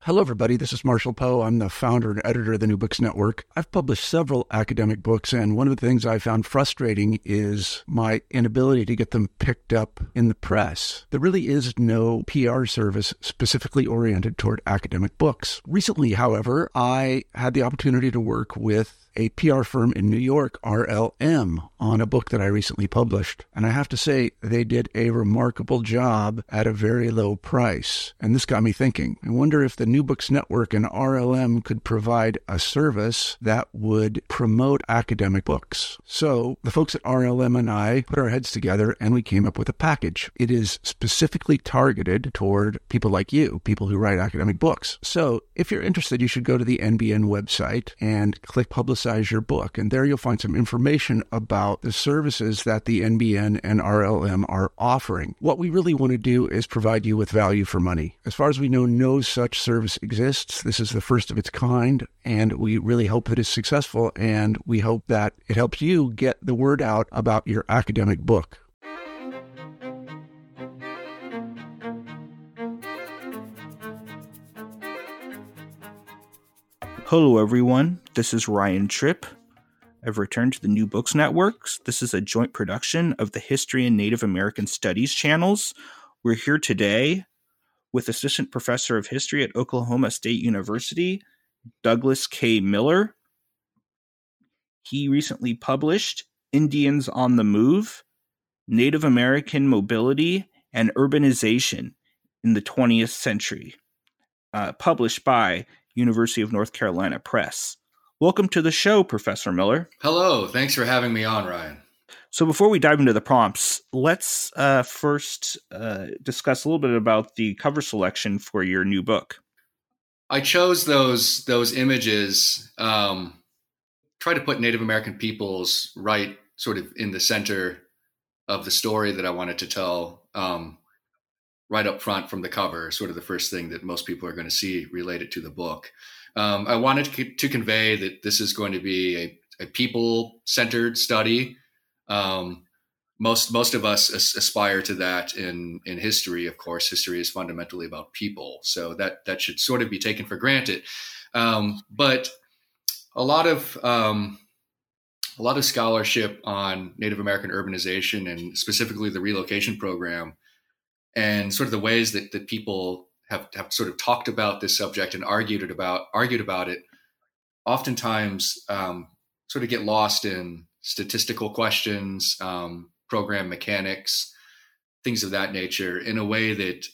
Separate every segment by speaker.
Speaker 1: Hello, everybody. This is Marshall Poe. I'm the founder and editor of the New Books Network. I've published several academic books, and one of the things I found frustrating is my inability to get them picked up in the press. There really is no PR service specifically oriented toward academic books. Recently, however, I had the opportunity to work with a PR firm in New York, RLM, on a book that I recently published. And I have to say, they did a remarkable job at a very low price. And this got me thinking. I wonder if the New Books Network and RLM could provide a service that would promote academic books. So the folks at RLM and I put our heads together and we came up with a package. It is specifically targeted toward people like you, people who write academic books. So if you're interested, you should go to the NBN website and click Publicize Your Book. And there you'll find some information about the services that the NBN and RLM are offering. What we really want to do is provide you with value for money. As far as we know, no such service exists. This is the first of its kind, and we really hope that it's successful, and we hope that it helps you get the word out about your academic book.
Speaker 2: Hello, everyone. This is Ryan Tripp. I've returned to the New Books Networks. This is a joint production of the History and Native American Studies channels. We're here today with Assistant Professor of History at Oklahoma State University, Douglas K. Miller. He recently published Indians on the Move, Native American Mobility and Urbanization in the 20th Century, published by University of North Carolina Press. Welcome to the show, Professor Miller.
Speaker 3: Hello. Thanks for having me on, Ryan.
Speaker 2: So before we dive into the prompts, let's first discuss a little bit about the cover selection for your new book.
Speaker 3: I chose those images, try to put Native American peoples right sort of in the center of the story that I wanted to tell, right up front from the cover, sort of the first thing that most people are going to see related to the book. I wanted to convey that this is going to be a people-centered study. Most of us aspire to that in history. Of course, history is fundamentally about people, so that should sort of be taken for granted. But a lot of scholarship on Native American urbanization and specifically the relocation program, and sort of the ways that people have sort of talked about this subject and argued about it, oftentimes sort of get lost in statistical questions, program mechanics, things of that nature, in a way that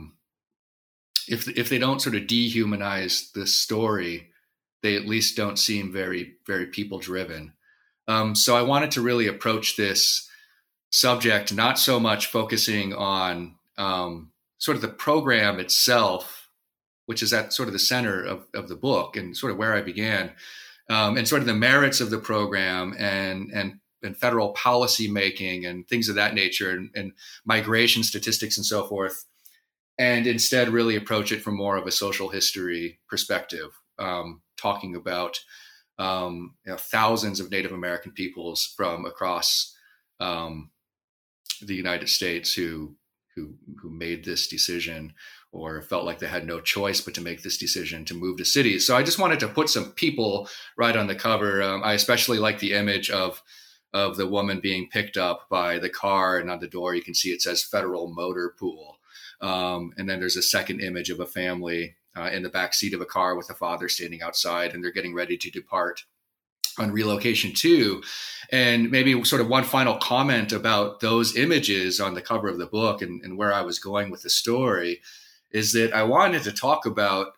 Speaker 3: if they don't sort of dehumanize the story, they at least don't seem very, very people driven. So I wanted to really approach this subject not so much focusing on sort of the program itself, which is at sort of the center of the book and sort of where I began, and sort of the merits of the program and federal policy making and things of that nature and migration statistics and so forth, and instead really approach it from more of a social history perspective, talking about thousands of Native American peoples from across the United States who made this decision or felt like they had no choice but to make this decision to move to cities. So I just wanted to put some people right on the cover. I especially like the image of the woman being picked up by the car, and on the door you can see it says Federal Motor Pool. And then there's a second image of a family in the back seat of a car with a father standing outside, and they're getting ready to depart on relocation too. And maybe sort of one final comment about those images on the cover of the book and where I was going with the story is that I wanted to talk about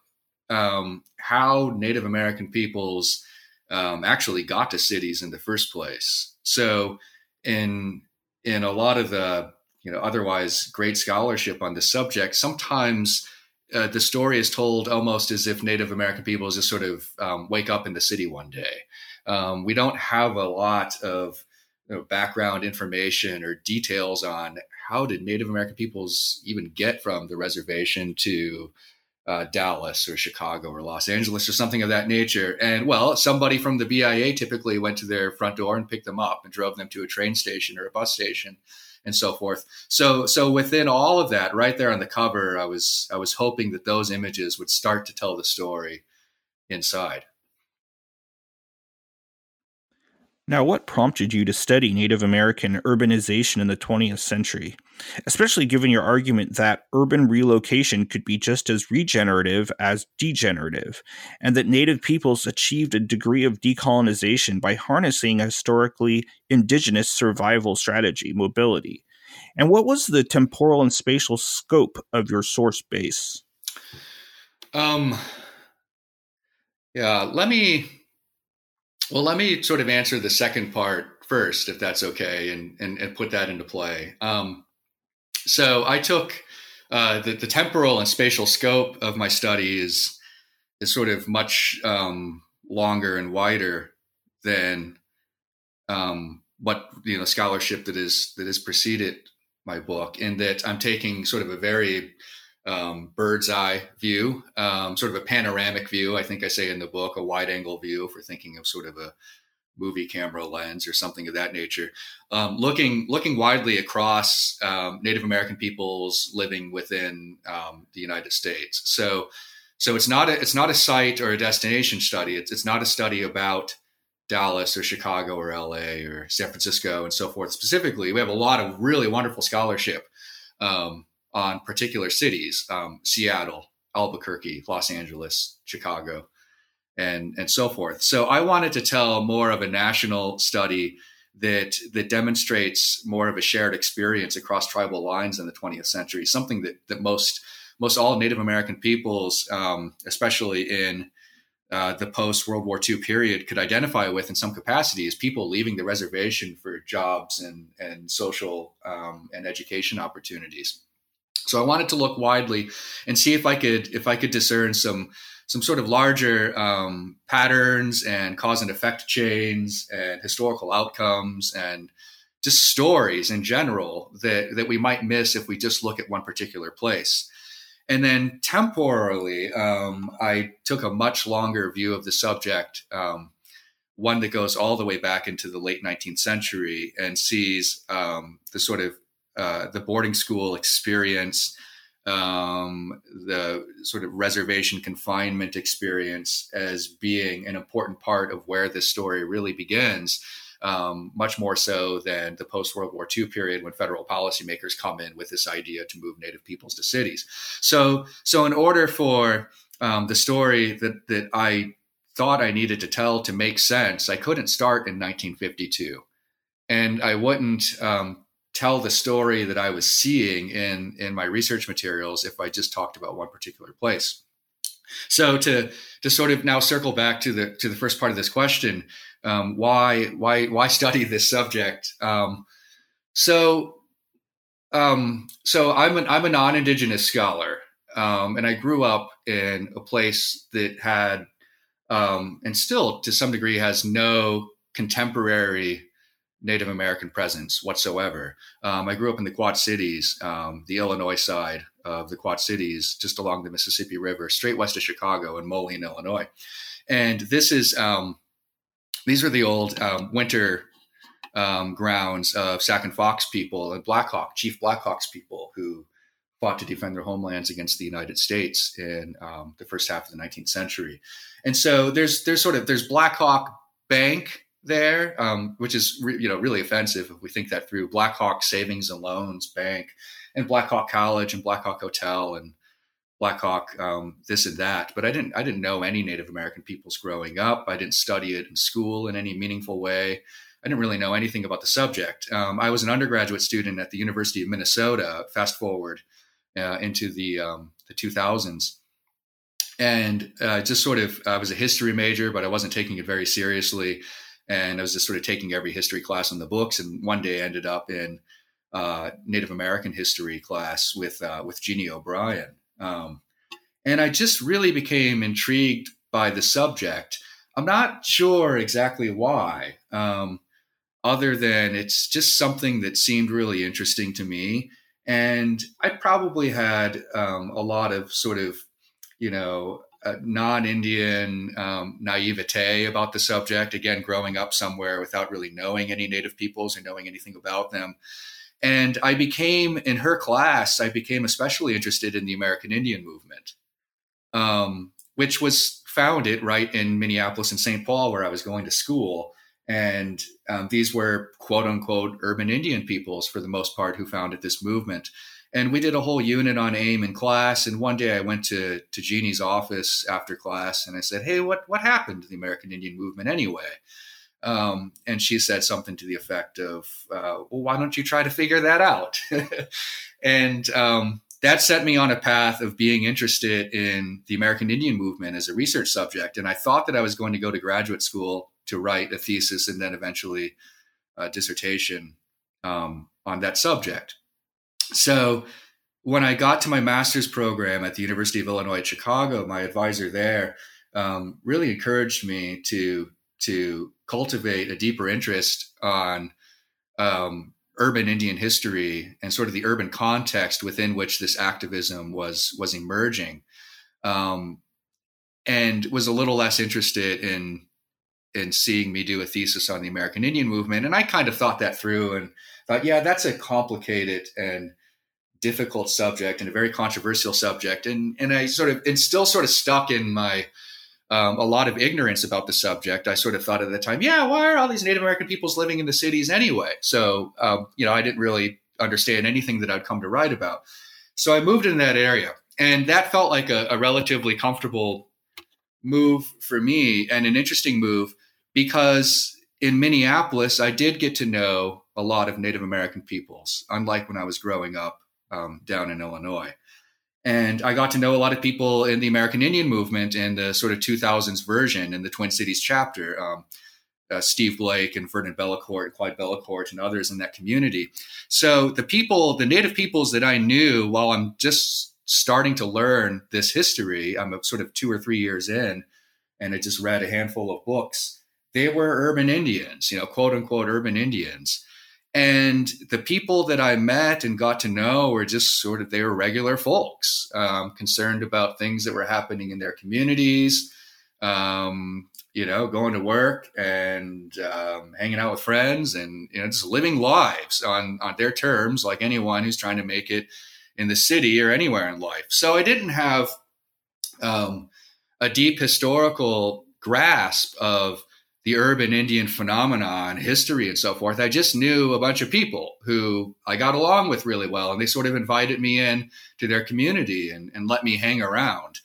Speaker 3: how Native American peoples actually got to cities in the first place. So in a lot of the otherwise great scholarship on this subject, sometimes the story is told almost as if Native American peoples just sort of wake up in the city one day. We don't have a lot of background information or details on how did Native American peoples even get from the reservation to Dallas or Chicago or Los Angeles or something of that nature. And well, somebody from the BIA typically went to their front door and picked them up and drove them to a train station or a bus station and so forth. So within all of that, right there on the cover, I was hoping that those images would start to tell the story inside.
Speaker 2: Now, what prompted you to study Native American urbanization in the 20th century, especially given your argument that urban relocation could be just as regenerative as degenerative, and that Native peoples achieved a degree of decolonization by harnessing a historically indigenous survival strategy, mobility? And what was the temporal and spatial scope of your source base?
Speaker 3: Yeah, let me sort of answer the second part first, if that's okay, and put that into play. So I took the temporal and spatial scope of my study is sort of much longer and wider than what scholarship that has preceded my book, in that I'm taking sort of a very bird's eye view, sort of a panoramic view. I think I say in the book, a wide angle view, if we're thinking of sort of a movie camera lens or something of that nature, looking widely across Native American peoples living within the United States. So it's not a site or a destination study. It's not a study about Dallas or Chicago or LA or San Francisco and so forth. Specifically, we have a lot of really wonderful scholarship on particular cities, Seattle, Albuquerque, Los Angeles, Chicago, and so forth. So I wanted to tell more of a national study that demonstrates more of a shared experience across tribal lines in the 20th century, something that most all Native American peoples, especially in the post-World War II period, could identify with in some capacity, as people leaving the reservation for jobs and social and education opportunities. So I wanted to look widely and see if I could discern some sort of larger patterns and cause and effect chains and historical outcomes and just stories in general that we might miss if we just look at one particular place. And then temporally, I took a much longer view of the subject, one that goes all the way back into the late 19th century and sees the sort of the boarding school experience, the sort of reservation confinement experience as being an important part of where this story really begins, much more so than the post-World War II period when federal policymakers come in with this idea to move Native peoples to cities. So in order for the story that I thought I needed to tell to make sense, I couldn't start in 1952. And I wouldn't tell the story that I was seeing in my research materials if I just talked about one particular place. So to sort of now circle back to the first part of this question, why study this subject? So I'm a non-Indigenous scholar, and I grew up in a place that had and still to some degree has no contemporary Native American presence whatsoever. I grew up in the Quad Cities, the Illinois side of the Quad Cities, just along the Mississippi River, straight west of Chicago in Moline, Illinois. And this is these are the old winter grounds of Sac and Fox people and Chief Black Hawks people who fought to defend their homelands against the United States in the first half of the 19th century. And so there's Black Hawk Bank there, which is really offensive if we think that through. Black Hawk Savings and Loans Bank, and Black Hawk College, and Black Hawk Hotel, and Black Hawk this and that. But I didn't know any Native American peoples growing up. I didn't study it in school in any meaningful way. I didn't really know anything about the subject. I was an undergraduate student at the University of Minnesota. Fast forward into the 2000s. And just sort of, I was a history major, but I wasn't taking it very seriously. And I was just sort of taking every history class in the books. And one day I ended up in Native American history class with Jeannie O'Brien. And I just really became intrigued by the subject. I'm not sure exactly why, other than it's just something that seemed really interesting to me. And I probably had a lot of sort of, non-Indian naivete about the subject, again, growing up somewhere without really knowing any Native peoples or knowing anything about them. And in her class, I became especially interested in the American Indian movement, which was founded right in Minneapolis and St. Paul, where I was going to school. And these were quote unquote urban Indian peoples for the most part who founded this movement. And we did a whole unit on AIM in class. And one day I went to Jeannie's office after class and I said, "Hey, what happened to the American Indian movement anyway?" And she said something to the effect of, "Well, why don't you try to figure that out?" And that set me on a path of being interested in the American Indian movement as a research subject. And I thought that I was going to go to graduate school to write a thesis and then eventually a dissertation on that subject. So when I got to my master's program at the University of Illinois at Chicago, my advisor there really encouraged me to cultivate a deeper interest on urban Indian history and sort of the urban context within which this activism was emerging, and was a little less interested in seeing me do a thesis on the American Indian movement. And I kind of thought that through and thought, yeah, that's a complicated and difficult subject and a very controversial subject. And I still sort of stuck in my a lot of ignorance about the subject. I sort of thought at the time, yeah, why are all these Native American peoples living in the cities anyway? So, I didn't really understand anything that I'd come to write about. So I moved in that area, and that felt like a relatively comfortable move for me, and an interesting move, because in Minneapolis, I did get to know a lot of Native American peoples, unlike when I was growing up down in Illinois. And I got to know a lot of people in the American Indian movement in the sort of 2000s version in the Twin Cities chapter, Steve Blake and Vernon Bellecourt, Clyde Bellecourt, and others in that community. So the native peoples that I knew while I'm just starting to learn this history, I'm sort of 2 or 3 years in, and I just read a handful of books. They were urban Indians, quote unquote urban Indians. And the people that I met and got to know were just they were regular folks, concerned about things that were happening in their communities, going to work and hanging out with friends and, just living lives on their terms, like anyone who's trying to make it in the city or anywhere in life. So I didn't have a deep historical grasp of the urban Indian phenomenon, history, and so forth. I just knew a bunch of people who I got along with really well, and they sort of invited me in to their community and let me hang around.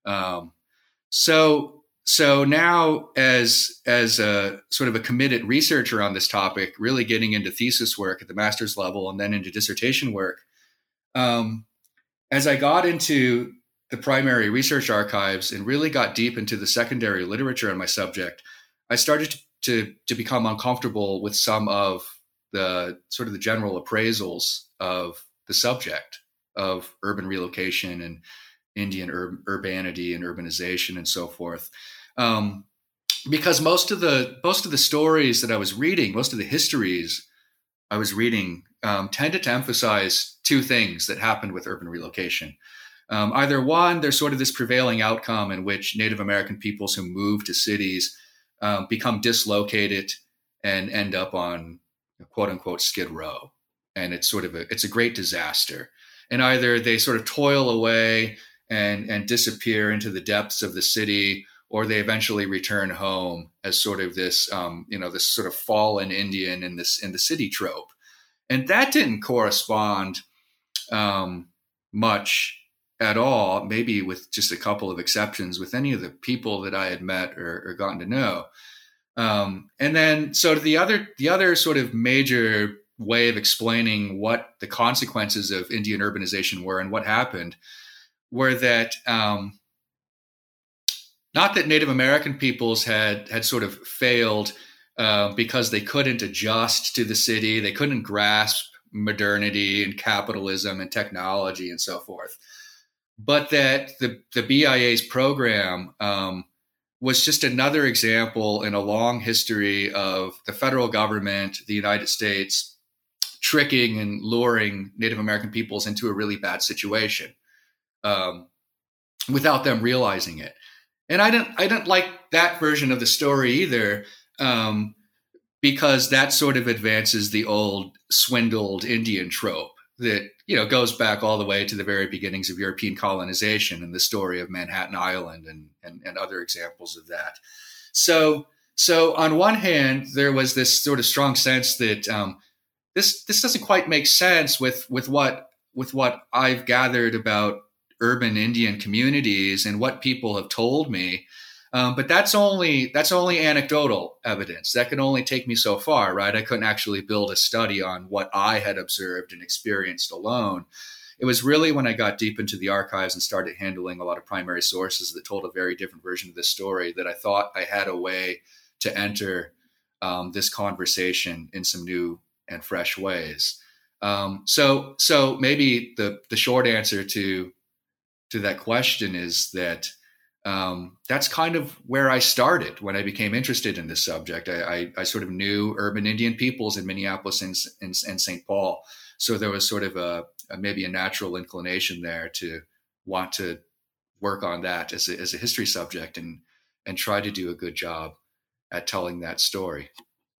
Speaker 3: So now, as a sort of a committed researcher on this topic, really getting into thesis work at the master's level and then into dissertation work, as I got into the primary research archives and really got deep into the secondary literature on my subject, I started to become uncomfortable with some of the sort of the general appraisals of the subject of urban relocation and Indian urbanity and urbanization and so forth. Because most of the stories that I was reading, most of the histories I was reading, tended to emphasize two things that happened with urban relocation. Either one, there's sort of this prevailing outcome in which Native American peoples who move to cities become dislocated and end up on quote unquote Skid Row. And it's a great disaster. And either they sort of toil away and disappear into the depths of the city, or they eventually return home as sort of this, this sort of fallen Indian in the city trope. And that didn't correspond much at all, maybe with just a couple of exceptions, with any of the people that I had met or gotten to know. And then, so the other sort of major way of explaining what the consequences of Indian urbanization were and what happened were that, not that Native American peoples had sort of failed because they couldn't adjust to the city, they couldn't grasp modernity and capitalism and technology and so forth, but that the BIA's program was just another example in a long history of the federal government, the United States, tricking and luring Native American peoples into a really bad situation without them realizing it. And I didn't like that version of the story either, because that sort of advances the old swindled Indian trope that, goes back all the way to the very beginnings of European colonization and the story of Manhattan Island and other examples of that. So on one hand, there was this sort of strong sense that this doesn't quite make sense with what I've gathered about urban Indian communities and what people have told me. But that's only anecdotal evidence. That can only take me so far, right? I couldn't actually build a study on what I had observed and experienced alone. It was really when I got deep into the archives and started handling a lot of primary sources that told a very different version of this story that I thought I had a way to enter this conversation in some new and fresh ways. So maybe the short answer to that question is that that's kind of where I started when I became interested in this subject. I sort of knew urban Indian peoples in Minneapolis and St. Paul. So there was sort of maybe a natural inclination there to want to work on that as a history subject and try to do a good job at telling that story.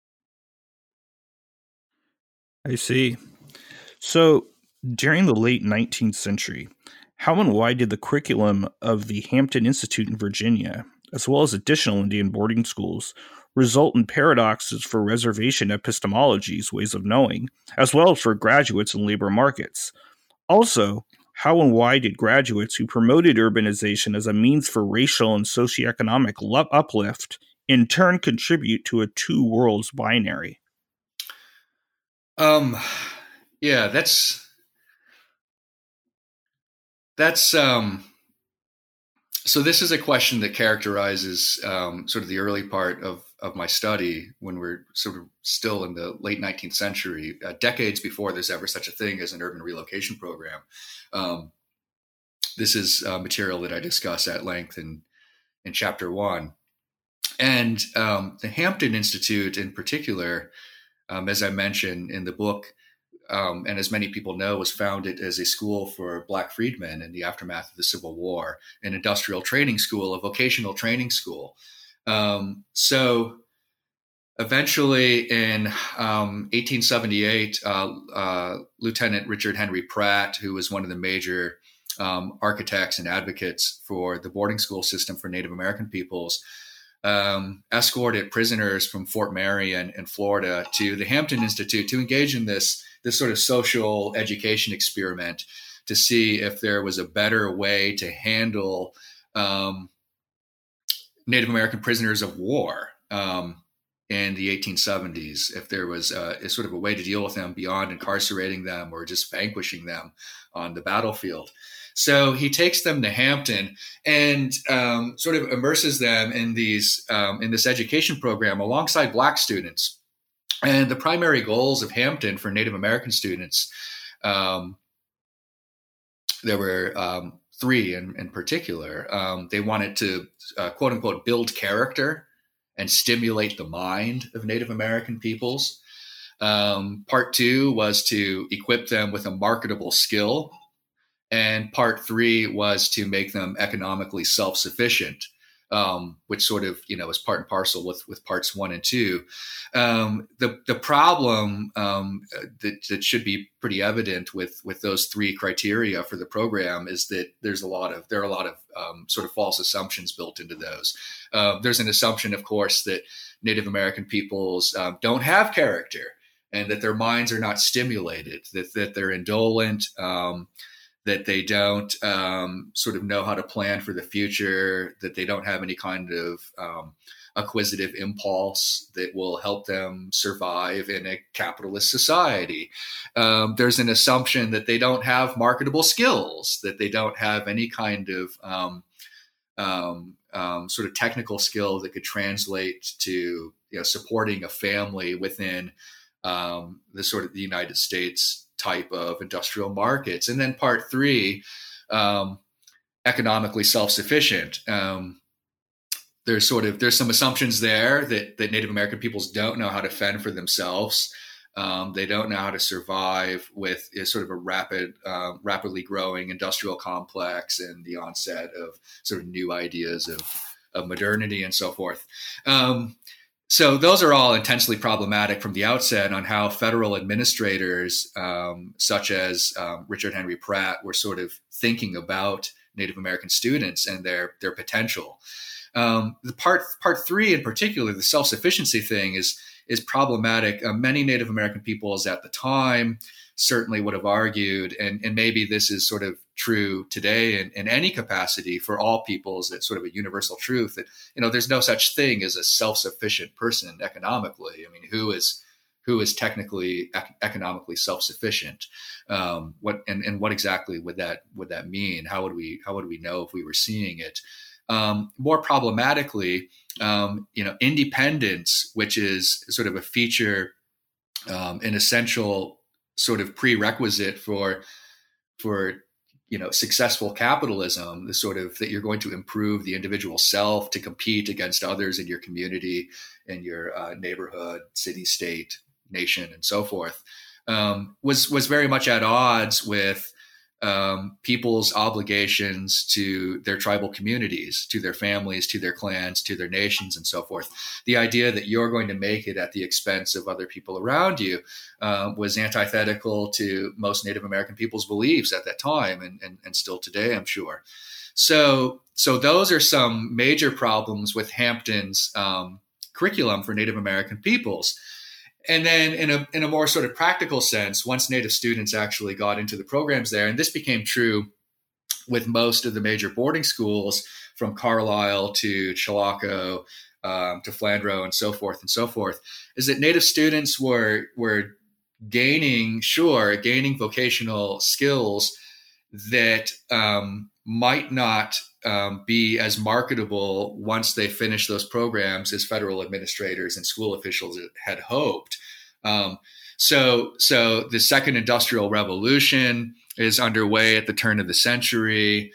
Speaker 2: I see. So during the late 19th century, how and why did the curriculum of the Hampton Institute in Virginia, as well as additional Indian boarding schools, result in paradoxes for reservation epistemologies, ways of knowing, as well as for graduates in labor markets? Also, how and why did graduates who promoted urbanization as a means for racial and socioeconomic uplift in turn contribute to a two worlds binary?
Speaker 3: Yeah, that's so this is a question that characterizes sort of the early part of my study when we're sort of still in the late 19th century, decades before there's ever such a thing as an urban relocation program. This is material that I discuss at length in chapter 1. And the Hampton Institute in particular, as I mentioned in the book, and as many people know, was founded as a school for Black freedmen in the aftermath of the Civil War, an industrial training school, a vocational training school. So eventually in 1878, Lieutenant Richard Henry Pratt, who was one of the major architects and advocates for the boarding school system for Native American peoples, escorted prisoners from Fort Marion in Florida to the Hampton Institute to engage in this sort of social education experiment to see if there was a better way to handle Native American prisoners of war in the 1870s, if there was a sort of a way to deal with them beyond incarcerating them or just vanquishing them on the battlefield. So he takes them to Hampton and sort of immerses them in this education program alongside Black students. And the primary goals of Hampton for Native American students, there were three in particular. They wanted to, quote unquote, build character and stimulate the mind of Native American peoples. Part 2 was to equip them with a marketable skill. And part 3 was to make them economically self-sufficient, which sort of, is part and parcel with parts 1 and 2. The problem that should be pretty evident with those 3 criteria for the program is that there are a lot of sort of false assumptions built into those. There's an assumption, of course, that Native American peoples don't have character and that their minds are not stimulated, that they're indolent, that they don't sort of know how to plan for the future, that they don't have any kind of acquisitive impulse that will help them survive in a capitalist society. There's an assumption that they don't have marketable skills, that they don't have any kind of sort of technical skill that could translate to supporting a family within the sort of the United States type of industrial markets. And then part 3, economically self-sufficient. There's some assumptions there that Native American peoples don't know how to fend for themselves. They don't know how to survive with sort of a rapidly growing industrial complex and the onset of sort of new ideas of modernity and so forth. So those are all intensely problematic from the outset on how federal administrators, such as Richard Henry Pratt, were sort of thinking about Native American students and their potential. The part three in particular, the self-sufficiency thing, is problematic. Many Native American peoples at the time certainly would have argued, and maybe this is sort of true today in any capacity for all peoples, it's sort of a universal truth that, there's no such thing as a self-sufficient person economically. I mean, who is technically economically self-sufficient? What exactly would that mean? How would we know if we were seeing it? More problematically, independence, which is sort of a feature, an essential sort of prerequisite for successful capitalism, the sort of that you're going to improve the individual self to compete against others in your community, in your neighborhood, city, state, nation, and so forth, was very much at odds with people's obligations to their tribal communities, to their families, to their clans, to their nations, and so forth. The idea that you're going to make it at the expense of other people around you was antithetical to most Native American people's beliefs at that time, and still today, I'm sure. So those are some major problems with Hampton's curriculum for Native American peoples. And then in a more sort of practical sense, once Native students actually got into the programs there, and this became true with most of the major boarding schools from Carlisle to Chilocco to Flandreau and so forth, is that Native students were gaining vocational skills that might not be as marketable once they finish those programs as federal administrators and school officials had hoped. So the second industrial revolution is underway at the turn of the century.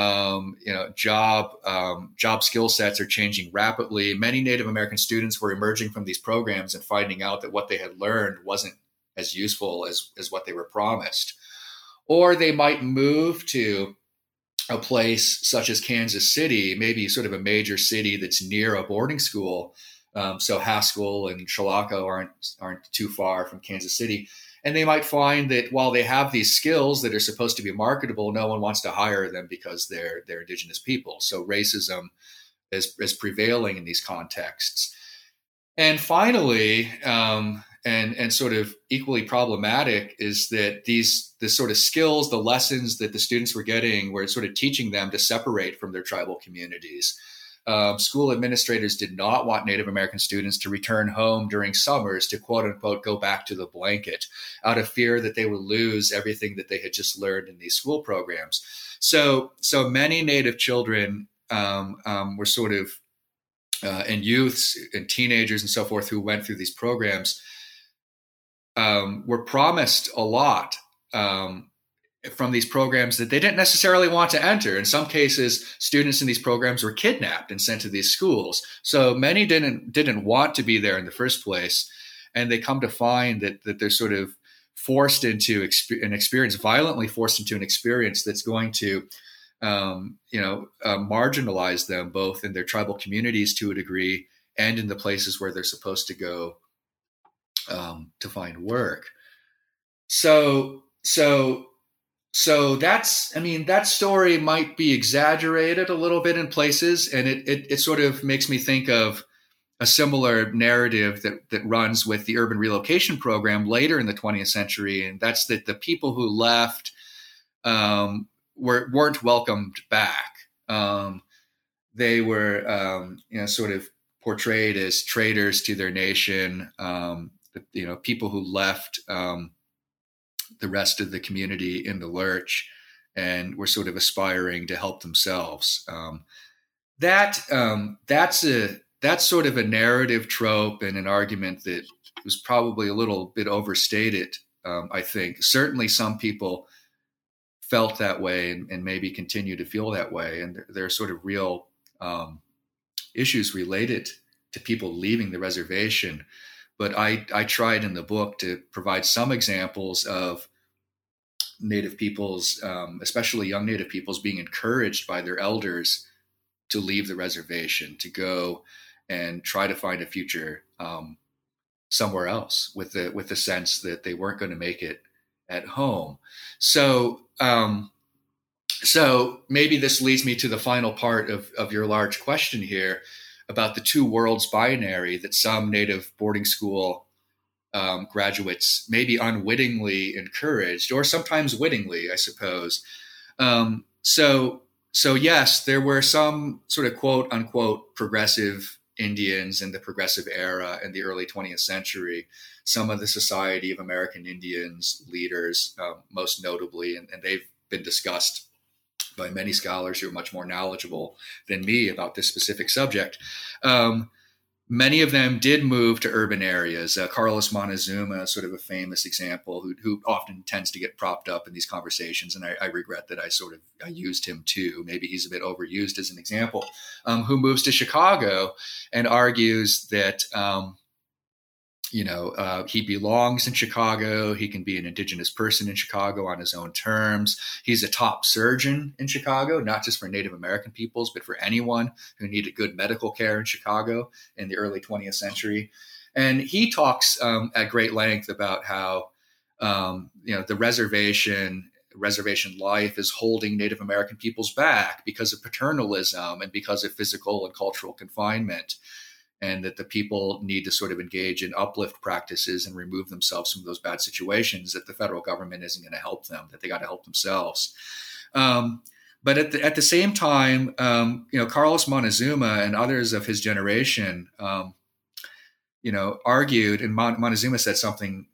Speaker 3: Job skill sets are changing rapidly. Many Native American students were emerging from these programs and finding out that what they had learned wasn't as useful as what they were promised. Or they might move to a place such as Kansas City, maybe sort of a major city that's near a boarding school. So Haskell and Chilocco aren't too far from Kansas City. And they might find that while they have these skills that are supposed to be marketable, no one wants to hire them because they're indigenous people. So racism is prevailing in these contexts. And finally, and sort of equally problematic is that the sort of skills, the lessons that the students were getting were sort of teaching them to separate from their tribal communities. School administrators did not want Native American students to return home during summers to quote unquote go back to the blanket out of fear that they would lose everything that they had just learned in these school programs. So many Native children were sort of and youths and teenagers and so forth who went through these programs were promised a lot from these programs that they didn't necessarily want to enter. In some cases, students in these programs were kidnapped and sent to these schools. So many didn't want to be there in the first place. And they come to find that they're sort of forced into an experience, violently forced into an experience that's going to marginalize them both in their tribal communities to a degree and in the places where they're supposed to go to find work. So that story might be exaggerated a little bit in places, and it sort of makes me think of a similar narrative that runs with the urban relocation program later in the 20th century, and that's that the people who left weren't welcomed back. They were sort of portrayed as traitors to their nation. People who left the rest of the community in the lurch and were sort of aspiring to help themselves. That's sort of a narrative trope and an argument that was probably a little bit overstated. I think certainly some people felt that way and maybe continue to feel that way. And there are sort of real issues related to people leaving the reservation. But I tried in the book to provide some examples of Native peoples, especially young Native peoples, being encouraged by their elders to leave the reservation, to go and try to find a future somewhere else with the sense that they weren't going to make it at home. So so maybe this leads me to the final part of your large question here about the two worlds binary that some Native boarding school graduates maybe unwittingly encouraged, or sometimes wittingly, I suppose. So yes, there were some sort of quote unquote progressive Indians in the progressive era in the early 20th century. Some of the Society of American Indians leaders, most notably, and they've been discussed by many scholars who are much more knowledgeable than me about this specific subject. Many of them did move to urban areas. Carlos Montezuma, sort of a famous example, who often tends to get propped up in these conversations, and I regret that I used him too. Maybe he's a bit overused as an example. Who moves to Chicago and argues that he belongs in Chicago. He can be an indigenous person in Chicago on his own terms. He's a top surgeon in Chicago, not just for Native American peoples, but for anyone who needed good medical care in Chicago in the early 20th century. And he talks at great length about how, the reservation life is holding Native American peoples back because of paternalism and because of physical and cultural confinement, and that the people need to sort of engage in uplift practices and remove themselves from those bad situations, that the federal government isn't going to help them, that they got to help themselves. But at the same time, Carlos Montezuma and others of his generation, argued, and Montezuma said something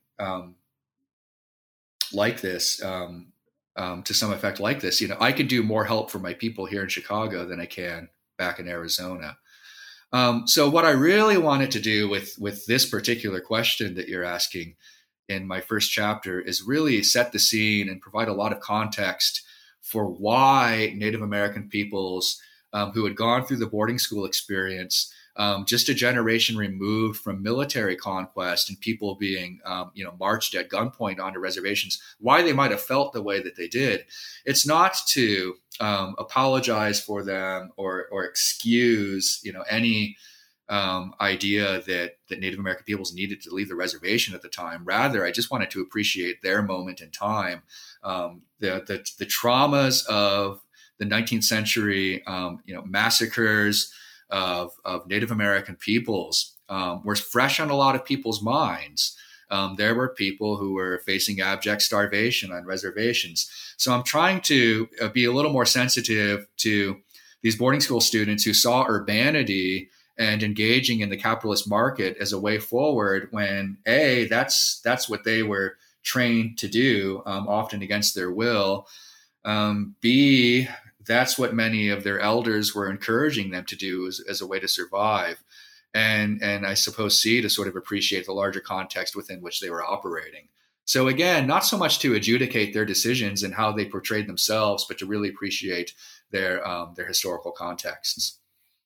Speaker 3: like this, to some effect like this, I could do more help for my people here in Chicago than I can back in Arizona. So what I really wanted to do with this particular question that you're asking in my first chapter is really set the scene and provide a lot of context for why Native American peoples who had gone through the boarding school experience, just a generation removed from military conquest and people being, marched at gunpoint onto reservations, why they might have felt the way that they did. It's not to apologize for them or excuse, any idea that Native American peoples needed to leave the reservation at the time. Rather, I just wanted to appreciate their moment in time. The traumas of the 19th century, massacres of Native American peoples were fresh on a lot of people's minds. There were people who were facing abject starvation on reservations. So I'm trying to be a little more sensitive to these boarding school students who saw urbanity and engaging in the capitalist market as a way forward when A, that's what they were trained to do, often against their will. B, that's what many of their elders were encouraging them to do as a way to survive. And I suppose C, to sort of appreciate the larger context within which they were operating. So again, not so much to adjudicate their decisions and how they portrayed themselves, but to really appreciate their historical contexts.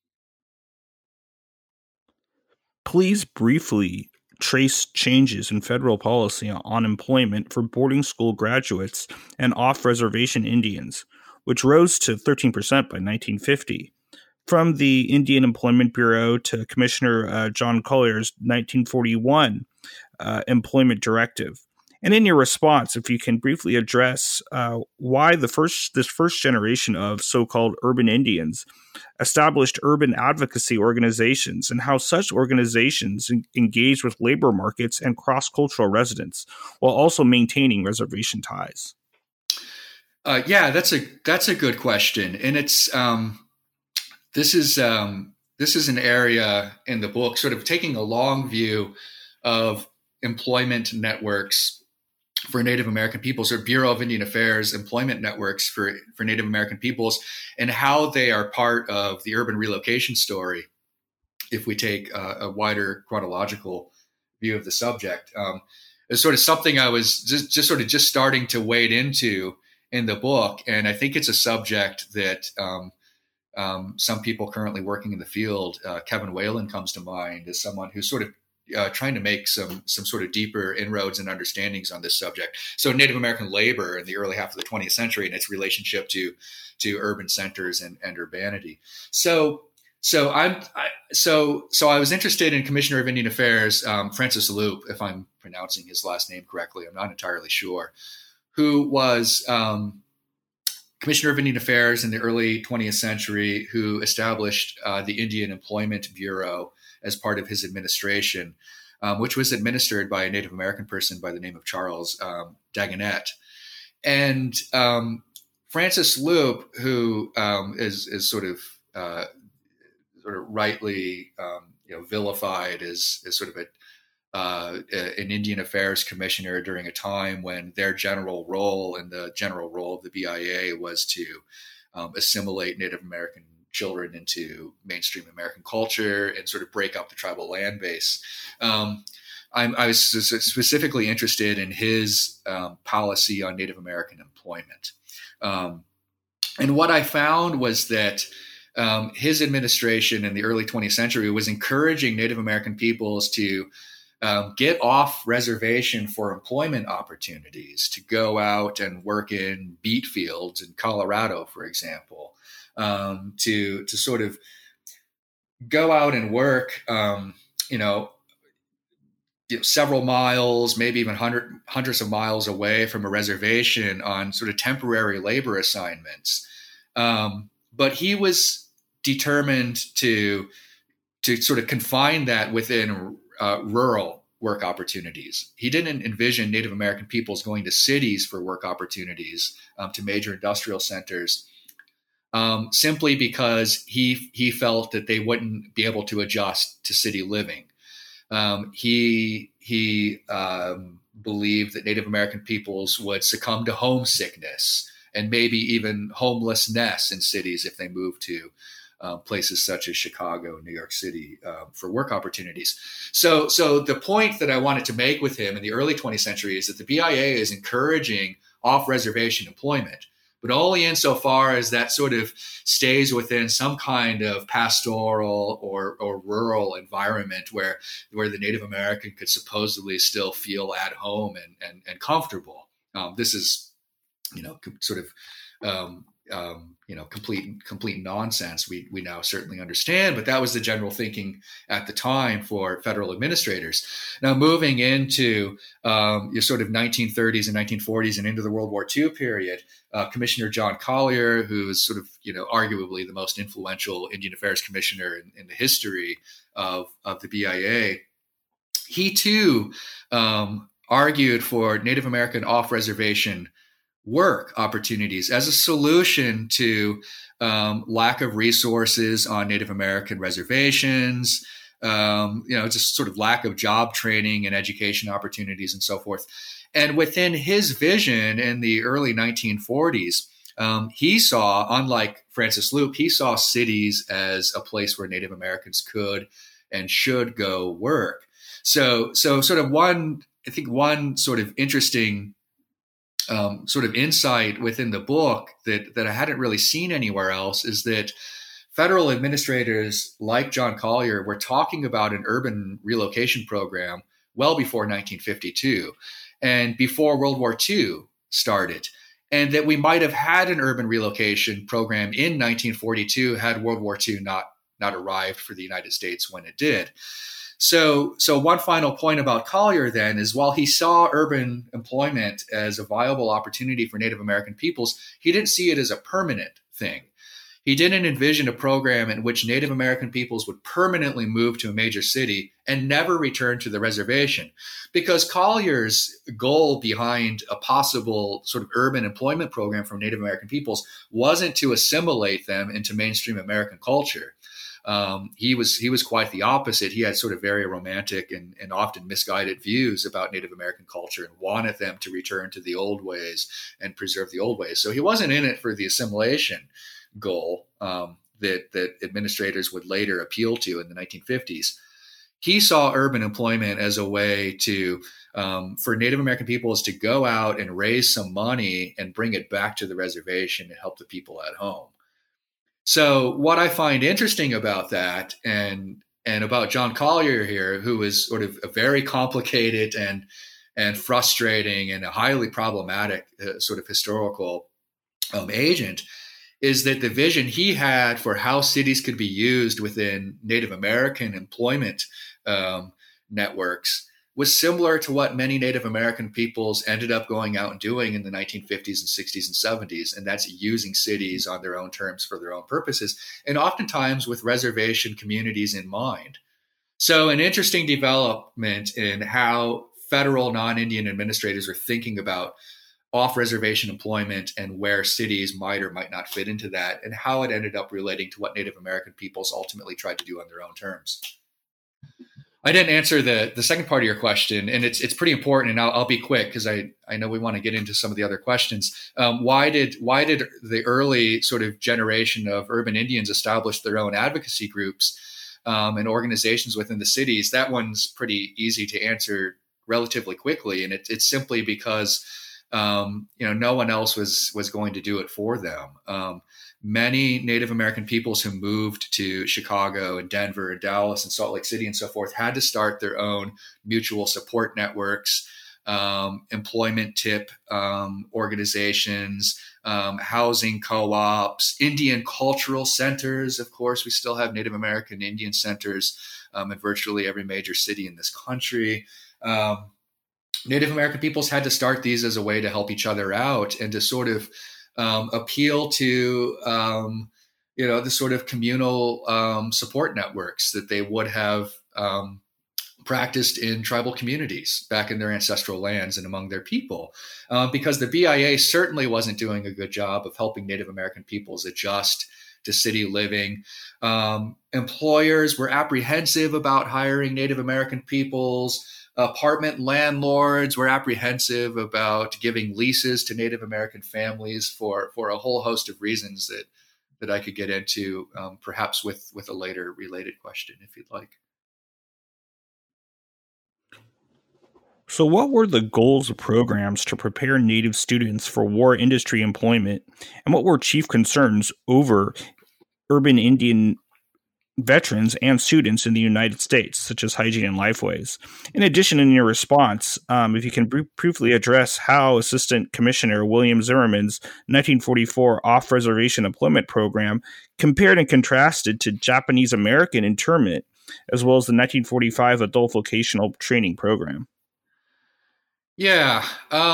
Speaker 2: Please briefly trace changes in federal policy on employment for boarding school graduates and off-reservation Indians, which rose to 13% by 1950. From the Indian Employment Bureau to Commissioner John Collier's 1941 employment directive. And in your response, if you can briefly address why this first generation of so-called urban Indians established urban advocacy organizations and how such organizations engage with labor markets and cross-cultural residents while also maintaining reservation ties.
Speaker 3: That's a good question, and it's this is an area in the book, sort of taking a long view of employment networks for Native American peoples, or Bureau of Indian Affairs employment networks for Native American peoples, and how they are part of the urban relocation story. If we take a wider chronological view of the subject, it's sort of something I was just starting to wade into in the book, and I think it's a subject that some people currently working in the field, Kevin Whalen comes to mind as someone who's sort of trying to make some sort of deeper inroads and understandings on this subject. So Native American labor in the early half of the 20th century and its relationship to urban centers and urbanity. So So I was interested in Commissioner of Indian Affairs, Francis Loop, if I'm pronouncing his last name correctly. I'm not entirely sure, who was Commissioner of Indian Affairs in the early 20th century, who established the Indian Employment Bureau as part of his administration, which was administered by a Native American person by the name of Charles Dagonet. And Francis Loop, who is sort of rightly vilified as sort of an Indian Affairs Commissioner during a time when their general role and the general role of the BIA was to assimilate Native American children into mainstream American culture and sort of break up the tribal land base. I was specifically interested in his policy on Native American employment. And what I found was that his administration in the early 20th century was encouraging Native American peoples to get off reservation for employment opportunities, to go out and work in beet fields in Colorado, for example, to sort of go out and work, several miles, maybe even hundreds of miles away from a reservation on sort of temporary labor assignments. But he was determined to sort of confine that within rural work opportunities. He didn't envision Native American peoples going to cities for work opportunities, to major industrial centers, simply because he felt that they wouldn't be able to adjust to city living. He believed that Native American peoples would succumb to homesickness and maybe even homelessness in cities if they moved to places such as Chicago, New York City, for work opportunities. So the point that I wanted to make with him in the early 20th century is that the BIA is encouraging off-reservation employment, but only insofar as that sort of stays within some kind of pastoral or rural environment where the Native American could supposedly still feel at home and comfortable. This is, sort of, complete nonsense. We now certainly understand, but that was the general thinking at the time for federal administrators. Now, moving into your sort of 1930s and 1940s and into the World War II period, Commissioner John Collier, who is sort of, arguably the most influential Indian Affairs Commissioner in the history of the BIA, he too argued for Native American off-reservation work opportunities as a solution to lack of resources on Native American reservations, just sort of lack of job training and education opportunities and so forth. And within his vision in the early 1940s, he saw, unlike Francis Loop, he saw cities as a place where Native Americans could and should go work. So sort of one sort of interesting sort of insight within the book that I hadn't really seen anywhere else is that federal administrators like John Collier were talking about an urban relocation program well before 1952 and before World War II started, and that we might have had an urban relocation program in 1942 had World War II not arrived for the United States when it did. So one final point about Collier then is while he saw urban employment as a viable opportunity for Native American peoples, he didn't see it as a permanent thing. He didn't envision a program in which Native American peoples would permanently move to a major city and never return to the reservation, because Collier's goal behind a possible sort of urban employment program for Native American peoples wasn't to assimilate them into mainstream American culture. He was quite the opposite. He had sort of very romantic and often misguided views about Native American culture and wanted them to return to the old ways and preserve the old ways. So he wasn't in it for the assimilation goal that administrators would later appeal to in the 1950s. He saw urban employment as a way to for Native American peoples to go out and raise some money and bring it back to the reservation and help the people at home. So what I find interesting about that and about John Collier here, who is sort of a very complicated and frustrating and a highly problematic sort of historical agent, is that the vision he had for how cities could be used within Native American employment networks was similar to what many Native American peoples ended up going out and doing in the 1950s and 60s and 70s. And that's using cities on their own terms for their own purposes, and oftentimes with reservation communities in mind. So an interesting development in how federal non-Indian administrators are thinking about off-reservation employment and where cities might or might not fit into that, and how it ended up relating to what Native American peoples ultimately tried to do on their own terms. I didn't answer the second part of your question, and it's pretty important, and I'll be quick because I know we want to get into some of the other questions. Why did the early sort of generation of urban Indians establish their own advocacy groups and organizations within the cities? That one's pretty easy to answer relatively quickly, and it's simply because no one else was going to do it for them. Many Native American peoples who moved to Chicago and Denver and Dallas and Salt Lake City and so forth had to start their own mutual support networks, employment tip organizations, housing co-ops, Indian cultural centers. Of course, we still have Native American Indian centers in virtually every major city in this country. Native American peoples had to start these as a way to help each other out and to sort of appeal to, the sort of communal support networks that they would have practiced in tribal communities back in their ancestral lands and among their people, because the BIA certainly wasn't doing a good job of helping Native American peoples adjust to city living. Employers were apprehensive about hiring Native American peoples. Apartment landlords were apprehensive about giving leases to Native American families for a whole host of reasons that I could get into, perhaps with a later related question, if you'd like.
Speaker 2: So what were the goals of programs to prepare Native students for war industry employment, and what were chief concerns over urban Indian veterans and students in the United States, such as hygiene and lifeways? In addition, in your response, if you can briefly address how Assistant Commissioner William Zimmerman's 1944 off-reservation employment program compared and contrasted to Japanese American internment, as well as the 1945 adult vocational training program.
Speaker 3: Yeah.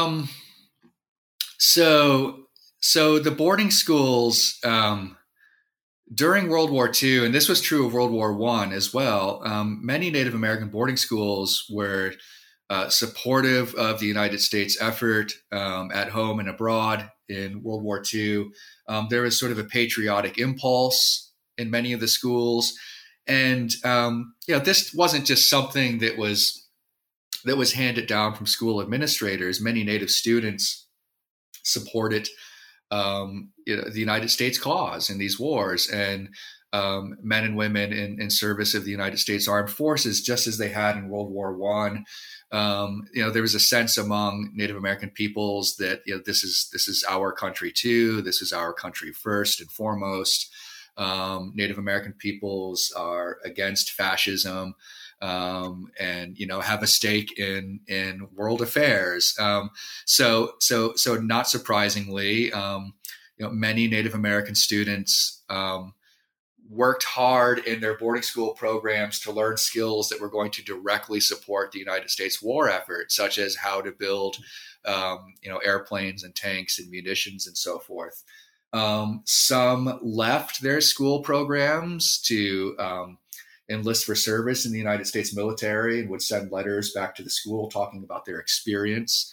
Speaker 3: So the boarding schools, during World War II, and this was true of World War I as well, many Native American boarding schools were supportive of the United States effort at home and abroad in World War II. There was sort of a patriotic impulse in many of the schools. And this wasn't just something that was handed down from school administrators. Many Native students supported the United States cause in these wars, and men and women in service of the United States Armed Forces, just as they had in World War I. There was a sense among Native American peoples that this is our country too. This is our country first and foremost. Native American peoples are against fascism. And have a stake in world affairs. So not surprisingly, many Native American students worked hard in their boarding school programs to learn skills that were going to directly support the United States war effort, such as how to build, airplanes and tanks and munitions and so forth. Some left their school programs to enlist for service in the United States military and would send letters back to the school talking about their experience.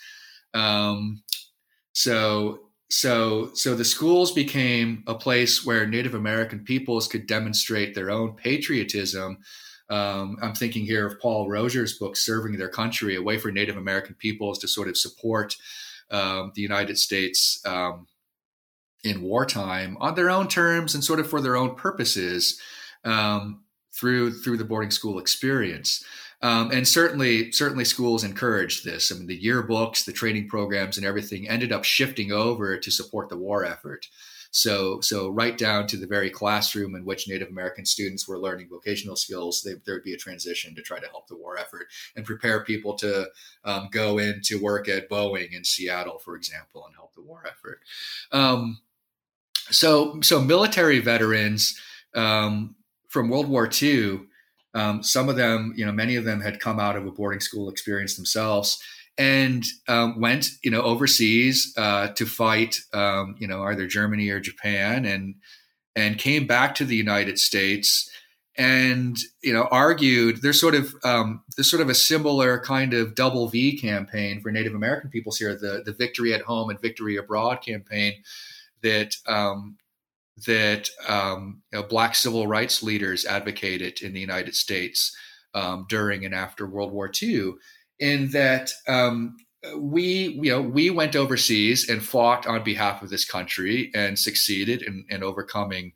Speaker 3: So the schools became a place where Native American peoples could demonstrate their own patriotism. I'm thinking here of Paul Rozier's book, Serving Their Country, a way for Native American peoples to sort of support the United States in wartime on their own terms and sort of for their own purposes. Through the boarding school experience. And certainly schools encouraged this. I mean, the yearbooks, the training programs and everything ended up shifting over to support the war effort. So right down to the very classroom in which Native American students were learning vocational skills, there would be a transition to try to help the war effort and prepare people to go in to work at Boeing in Seattle, for example, and help the war effort. So military veterans from World War II, some of them, many of them had come out of a boarding school experience themselves, and went, overseas to fight, either Germany or Japan, and came back to the United States, and argued there's sort of a similar kind of double V campaign for Native American peoples here, the Victory at Home and Victory Abroad campaign that Black civil rights leaders advocated in the United States during and after World War II. In that we went overseas and fought on behalf of this country and succeeded in overcoming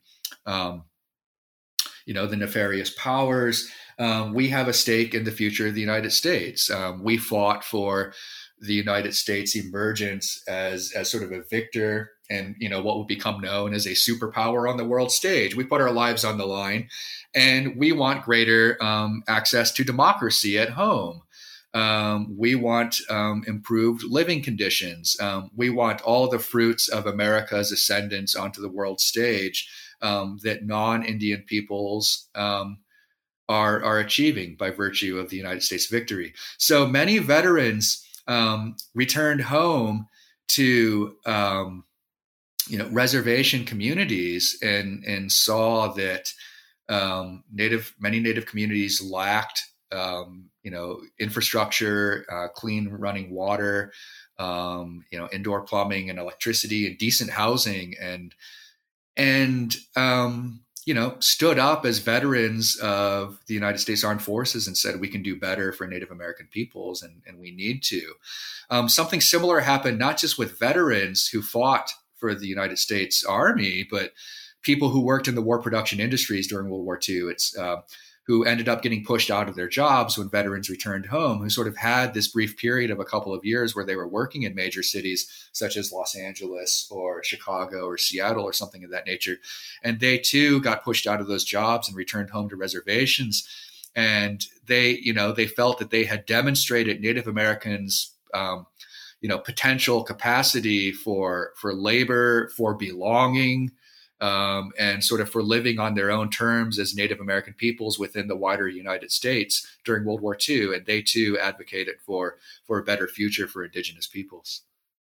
Speaker 3: the nefarious powers. We have a stake in the future of the United States. We fought for the United States emergence as sort of a victor and what would become known as a superpower on the world stage. We put our lives on the line, and we want greater access to democracy at home. We want improved living conditions. We want all the fruits of America's ascendance onto the world stage that non-Indian peoples are achieving by virtue of the United States victory. So many veterans returned home to reservation communities and saw that many Native communities lacked infrastructure, clean running water, indoor plumbing and electricity and decent housing, and stood up as veterans of the United States Armed Forces and said, we can do better for Native American peoples, and we need to. Something similar happened not just with veterans who fought for the United States Army, but people who worked in the war production industries during World War II. It's who ended up getting pushed out of their jobs when veterans returned home, who sort of had this brief period of a couple of years where they were working in major cities such as Los Angeles or Chicago or Seattle or something of that nature. And they too got pushed out of those jobs and returned home to reservations. And they felt that they had demonstrated Native Americans, potential capacity for labor, for belonging, and sort of for living on their own terms as Native American peoples within the wider United States during World War II. And they too advocated for a better future for indigenous peoples.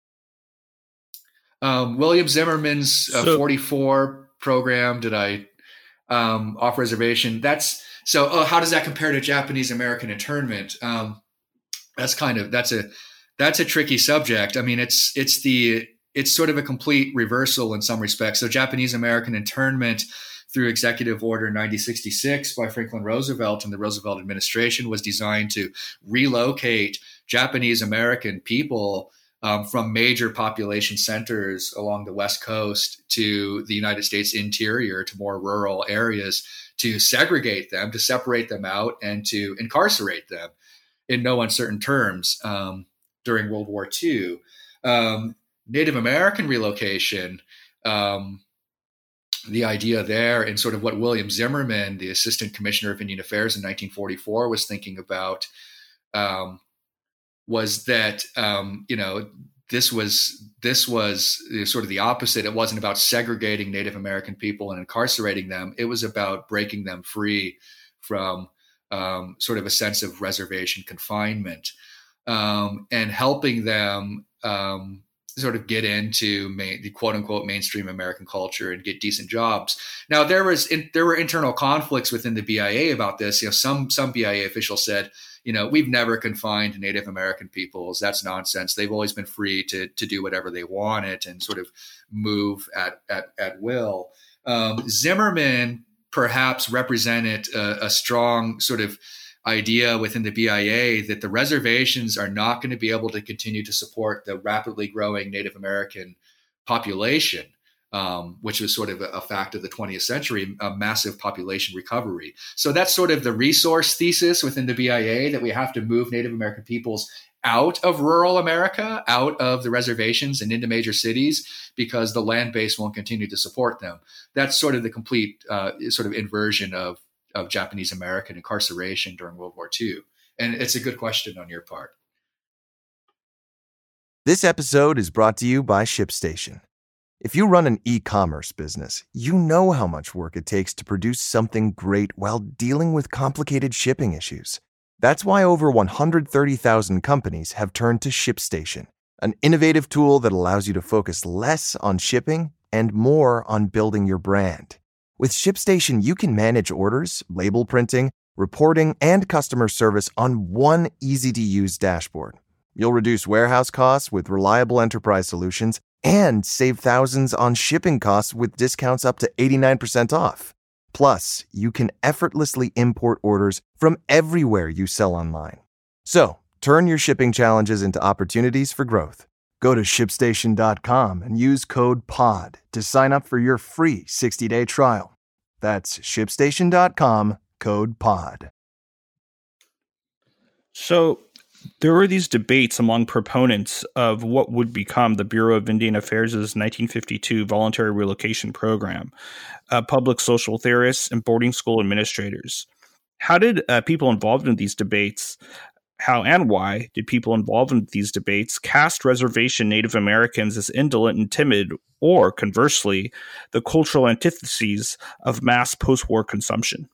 Speaker 3: William Zimmerman's 44 program, did I off reservation? How does that compare to Japanese American internment? That's a tricky subject. I mean, it's sort of a complete reversal in some respects. So Japanese American internment through Executive Order 9066 by Franklin Roosevelt and the Roosevelt administration was designed to relocate Japanese American people from major population centers along the West Coast to the United States interior, to more rural areas, to segregate them, to separate them out, and to incarcerate them in no uncertain terms during World War II. Native American relocation, the idea there, and sort of what William Zimmerman, the Assistant Commissioner of Indian Affairs in 1944, was thinking about, was that this was sort of the opposite. It wasn't about segregating Native American people and incarcerating them. It was about breaking them free from sort of a sense of reservation confinement, and helping them sort of get into the quote unquote mainstream American culture and get decent jobs. Now there were internal conflicts within the BIA about this. Some BIA officials said, we've never confined Native American peoples. That's nonsense. They've always been free to do whatever they wanted and sort of move at will. Zimmerman perhaps represented a strong sort of idea within the BIA that the reservations are not going to be able to continue to support the rapidly growing Native American population, which was sort of a fact of the 20th century, a massive population recovery. So that's sort of the resource thesis within the BIA, that we have to move Native American peoples out of rural America, out of the reservations and into major cities, because the land base won't continue to support them. That's sort of the complete sort of inversion of Japanese American incarceration during World War II. And it's a good question on your part.
Speaker 4: This episode is brought to you by ShipStation. If you run an e-commerce business, you know how much work it takes to produce something great while dealing with complicated shipping issues. That's why over 130,000 companies have turned to ShipStation, an innovative tool that allows you to focus less on shipping and more on building your brand. With ShipStation, you can manage orders, label printing, reporting, and customer service on one easy-to-use dashboard. You'll reduce warehouse costs with reliable enterprise solutions and save thousands on shipping costs with discounts up to 89% off. Plus, you can effortlessly import orders from everywhere you sell online. So, turn your shipping challenges into opportunities for growth. Go to ShipStation.com and use code POD to sign up for your free 60-day trial. That's ShipStation.com, code POD.
Speaker 2: So there were these debates among proponents of what would become the Bureau of Indian Affairs' 1952 voluntary relocation program, public social theorists, and boarding school administrators. How did people involved in these debates, how and why did people involved in these debates cast reservation Native Americans as indolent and timid, or conversely, the cultural antitheses of mass post-war consumption?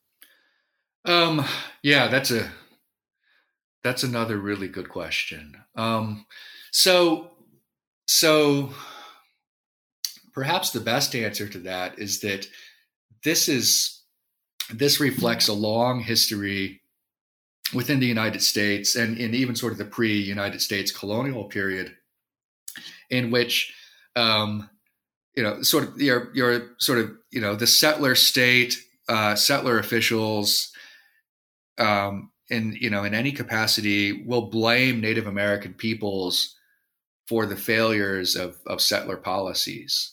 Speaker 3: Yeah, that's another really good question. So perhaps the best answer to that is that this reflects a long history within the United States and in even sort of the pre-United States colonial period, in which sort of your sort of the settler state, settler officials, in any capacity will blame Native American peoples for the failures of settler policies.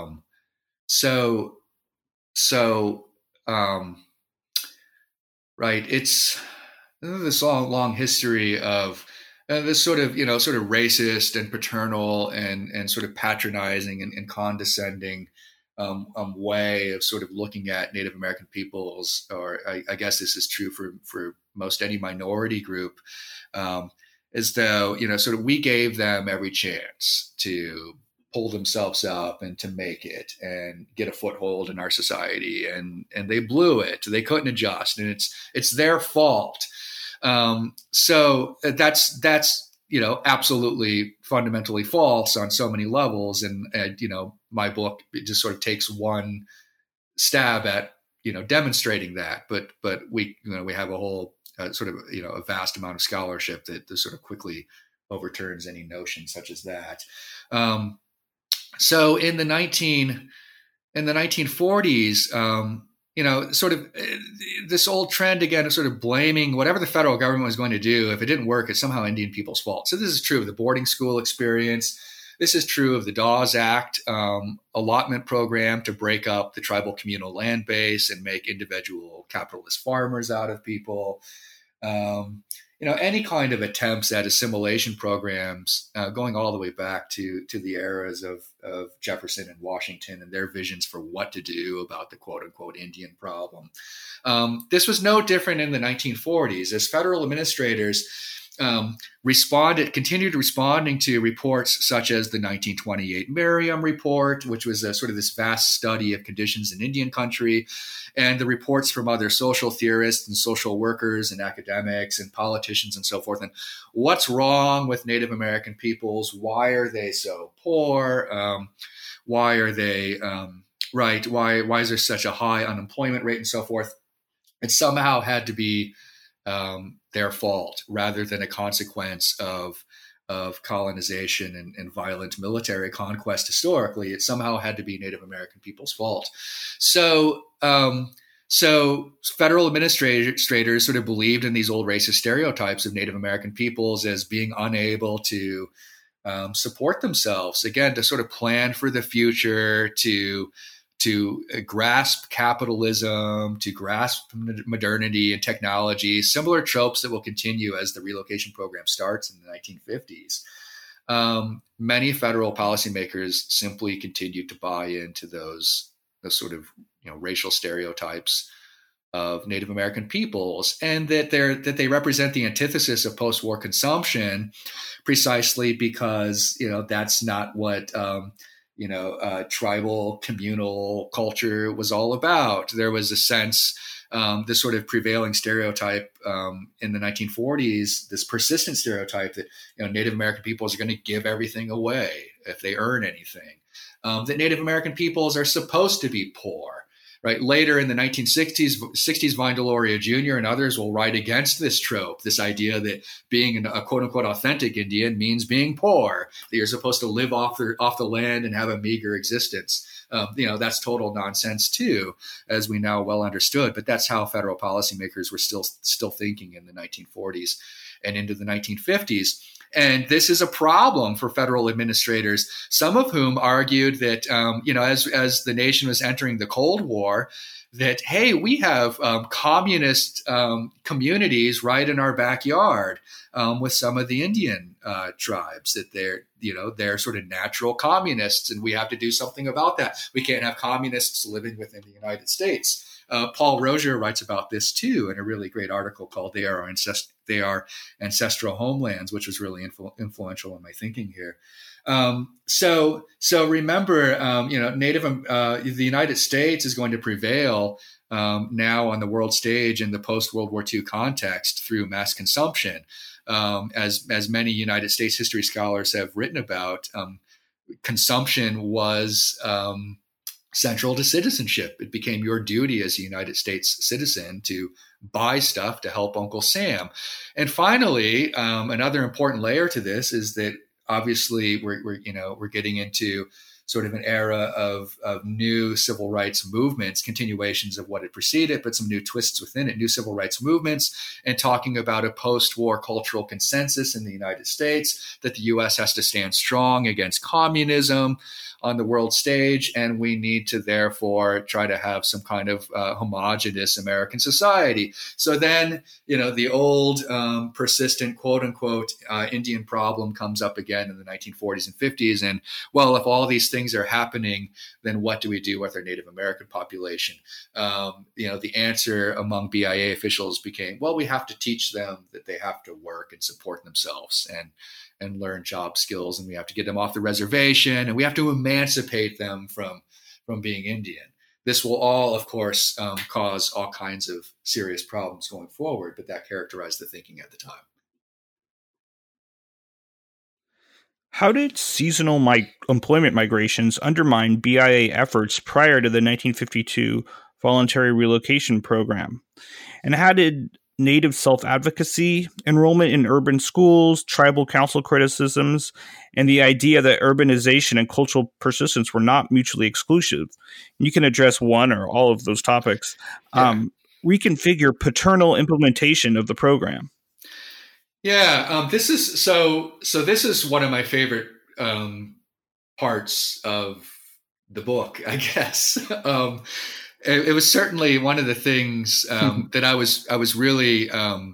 Speaker 3: Right. It's this long history of this sort of racist and paternal and sort of patronizing and condescending way of sort of looking at Native American peoples, or I guess this is true for most any minority group, as though sort of we gave them every chance to pull themselves up and to make it and get a foothold in our society, and they blew it. They couldn't adjust, and it's their fault. So that's absolutely fundamentally false on so many levels. And my book, it just sort of takes one stab at demonstrating that. But we have a whole sort of a vast amount of scholarship that sort of quickly overturns any notion such as that. So in the 1940s, sort of this old trend again of sort of blaming whatever the federal government was going to do. If it didn't work, it's somehow Indian people's fault. So this is true of the boarding school experience. This is true of the Dawes Act allotment program to break up the tribal communal land base and make individual capitalist farmers out of people. Any kind of attempts at assimilation programs going all the way back to the eras of Jefferson and Washington and their visions for what to do about the quote unquote Indian problem. This was no different in the 1940s as federal administrators continued responding to reports such as the 1928 Merriam Report, which was sort of this vast study of conditions in Indian country, and the reports from other social theorists and social workers and academics and politicians and so forth. And what's wrong with Native American peoples? Why are they so poor? Why are they right? Why is there such a high unemployment rate and so forth? It somehow had to be their fault rather than a consequence of colonization and violent military conquest historically. It somehow had to be Native American people's fault. So federal administrators sort of believed in these old racist stereotypes of Native American peoples as being unable to support themselves, again, to sort of plan for the future, to grasp capitalism, to grasp modernity and technology, similar tropes that will continue as the relocation program starts in the 1950s. Many federal policymakers simply continued to buy into those sort of racial stereotypes of Native American peoples, and that they represent the antithesis of post-war consumption, precisely because that's not what tribal communal culture was all about. There was a sense, this sort of prevailing stereotype in the 1940s, this persistent stereotype that Native American peoples are going to give everything away if they earn anything, that Native American peoples are supposed to be poor. Right. Later in the 1960s, Vine Deloria Jr. and others will write against this trope, this idea that being a quote unquote authentic Indian means being poor, that you're supposed to live off the land and have a meager existence. That's total nonsense too, as we now well understood. But that's how federal policymakers were still thinking in the 1940s and into the 1950s. And this is a problem for federal administrators, some of whom argued that, as the nation was entering the Cold War, that, hey, we have communist communities right in our backyard with some of the Indian tribes, that they're sort of natural communists, and we have to do something about that. We can't have communists living within the United States. Paul Rozier writes about this too in a really great article called "They Are Ancestral Homelands," which was really influential in my thinking here. So remember, the United States is going to prevail now on the world stage in the post-World War II context through mass consumption, as many United States history scholars have written about. Consumption was central to citizenship. It became your duty as a United States citizen to buy stuff to help Uncle Sam. And finally, another important layer to this is that obviously we're getting into sort of an era of new civil rights movements, continuations of what had preceded, but some new twists within it, new civil rights movements, and talking about a post-war cultural consensus in the United States that the U.S. has to stand strong against communism on the world stage, and we need to therefore try to have some kind of homogenous American society. So then, the old persistent quote unquote Indian problem comes up again in the 1940s and 50s. And well, if all these things are happening, then what do we do with our Native American population? The answer among BIA officials became, well, we have to teach them that they have to work and support themselves and learn job skills, and we have to get them off the reservation, and we have to emancipate them from being Indian. This will all, of course, cause all kinds of serious problems going forward, but that characterized the thinking at the time.
Speaker 2: How did seasonal employment migrations undermine BIA efforts prior to the 1952 voluntary relocation program? And how did Native self-advocacy, enrollment in urban schools, tribal council criticisms, and the idea that urbanization and cultural persistence were not mutually exclusive, and you can address one or all of those topics, reconfigure paternal implementation of the program?
Speaker 3: Yeah, this is one of my favorite parts of the book, I guess. It was certainly one of the things that I was really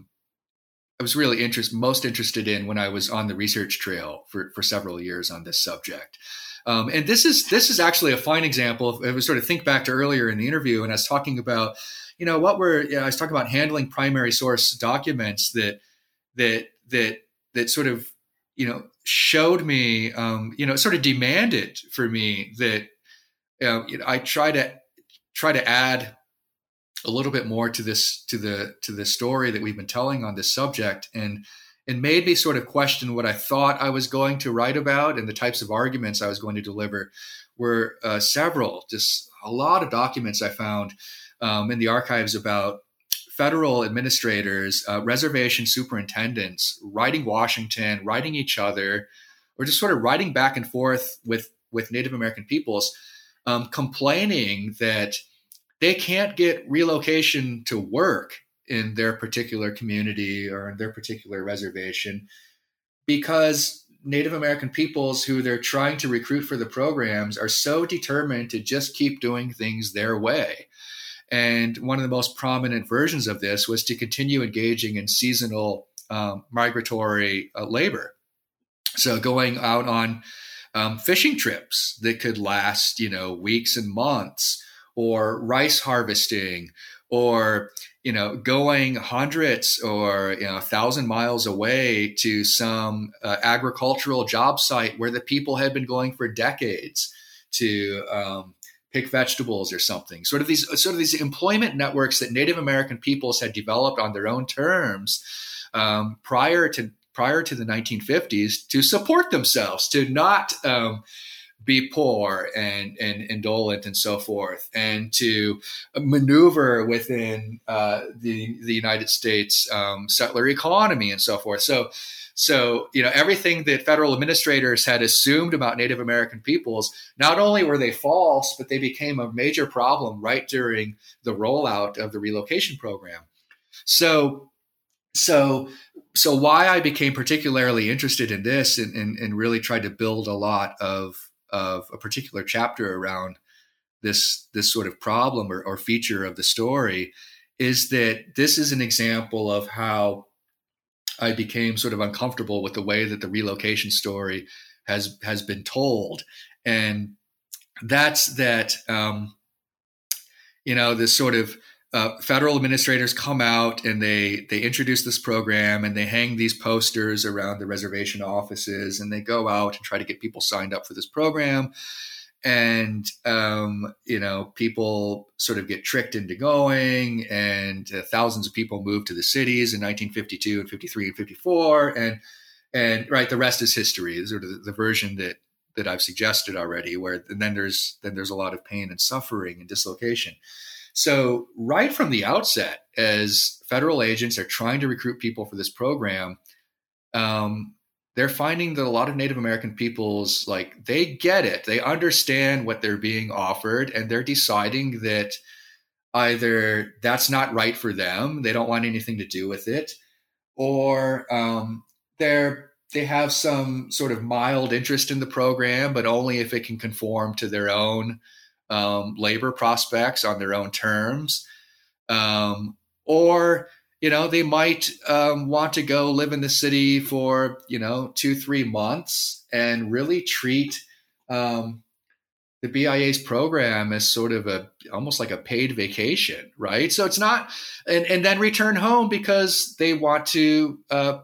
Speaker 3: most interested in when I was on the research trail for several years on this subject. And this is actually a fine example. I was sort of think back to earlier in the interview, and I was talking about, I was talking about handling primary source documents that sort of, showed me, sort of demanded for me that, I try to add a little bit more to the story that we've been telling on this subject, and made me sort of question what I thought I was going to write about, and the types of arguments I was going to deliver were just a lot of documents I found in the archives about federal administrators, reservation superintendents writing Washington, writing each other, or just sort of writing back and forth with Native American peoples, complaining that they can't get relocation to work in their particular community or in their particular reservation because Native American peoples who they're trying to recruit for the programs are so determined to just keep doing things their way. And one of the most prominent versions of this was to continue engaging in seasonal migratory labor. So going out on fishing trips that could last, weeks and months, or rice harvesting, or, going hundreds or 1,000 miles away to some agricultural job site where the people had been going for decades to pick vegetables or something. Sort of these employment networks that Native American peoples had developed on their own terms prior to the 1950s to support themselves, to not be poor and indolent and so forth, and to maneuver within the United States settler economy and so forth. So everything that federal administrators had assumed about Native American peoples, not only were they false, but they became a major problem right during the rollout of the relocation program. So why I became particularly interested in this and really tried to build a lot of a particular chapter around this sort of problem or feature of the story is that this is an example of how I became sort of uncomfortable with the way that the relocation story has been told. And that's that, this sort of federal administrators come out and they introduce this program and they hang these posters around the reservation offices and they go out and try to get people signed up for this program. And, people sort of get tricked into going, and thousands of people moved to the cities in 1952 and 53 and 54. And right, the rest is history, sort of the version that I've suggested already, where then there's a lot of pain and suffering and dislocation. So right from the outset, as federal agents are trying to recruit people for this program, they're finding that a lot of Native American peoples, like, they get it. They understand what they're being offered, and they're deciding that either that's not right for them, they don't want anything to do with it, or they have some sort of mild interest in the program, but only if it can conform to their own labor prospects on their own terms. Or they might want to go live in the city for, 2-3 months and really treat the BIA's program as sort of almost like a paid vacation, right? So it's not, and then return home because they want to,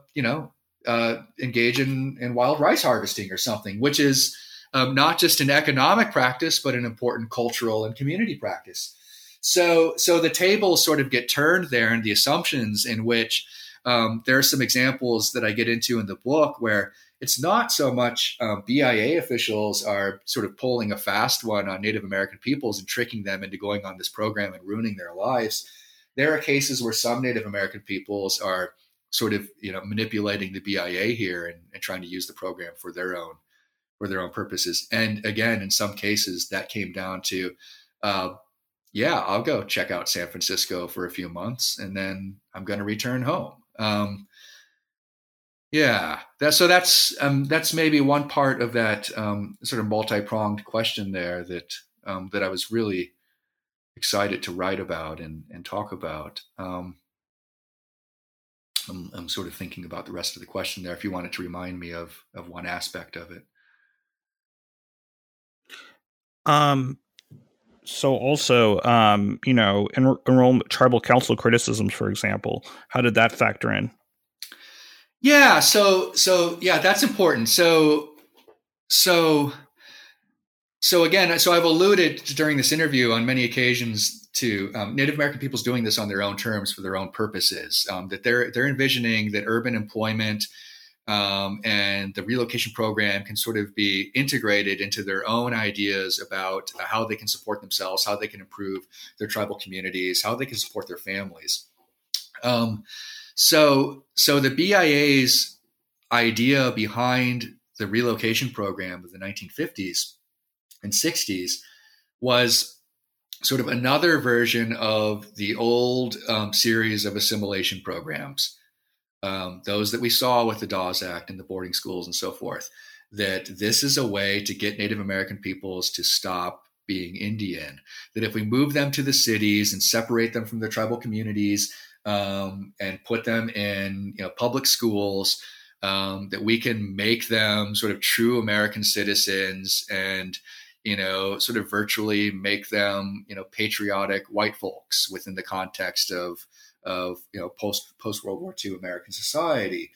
Speaker 3: engage in wild rice harvesting or something, which is not just an economic practice, but an important cultural and community practice. So the tables sort of get turned there, and the assumptions in which there are some examples that I get into in the book where it's not so much BIA officials are sort of pulling a fast one on Native American peoples and tricking them into going on this program and ruining their lives. There are cases where some Native American peoples are sort of manipulating the BIA here and trying to use the program for their own purposes. And again, in some cases, that came down to I'll go check out San Francisco for a few months and then I'm going to return home. That's maybe one part of that sort of multi-pronged question there that I was really excited to write about and talk about. I'm sort of thinking about the rest of the question there, if you wanted to remind me of one aspect of it.
Speaker 2: So also, enrollment tribal council criticisms, for example, how did that factor in?
Speaker 3: Yeah. So that's important. So again, I've alluded to, during this interview on many occasions, to Native American peoples doing this on their own terms for their own purposes, that they're envisioning that urban employment and the relocation program can sort of be integrated into their own ideas about how they can support themselves, how they can improve their tribal communities, how they can support their families. So the BIA's idea behind the relocation program of the 1950s and 60s was sort of another version of the old series of assimilation programs. Those that we saw with the Dawes Act and the boarding schools and so forth, that this is a way to get Native American peoples to stop being Indian, that if we move them to the cities and separate them from their tribal communities and put them in public schools, that we can make them sort of true American citizens and sort of virtually make them patriotic white folks within the context of post World War II American society.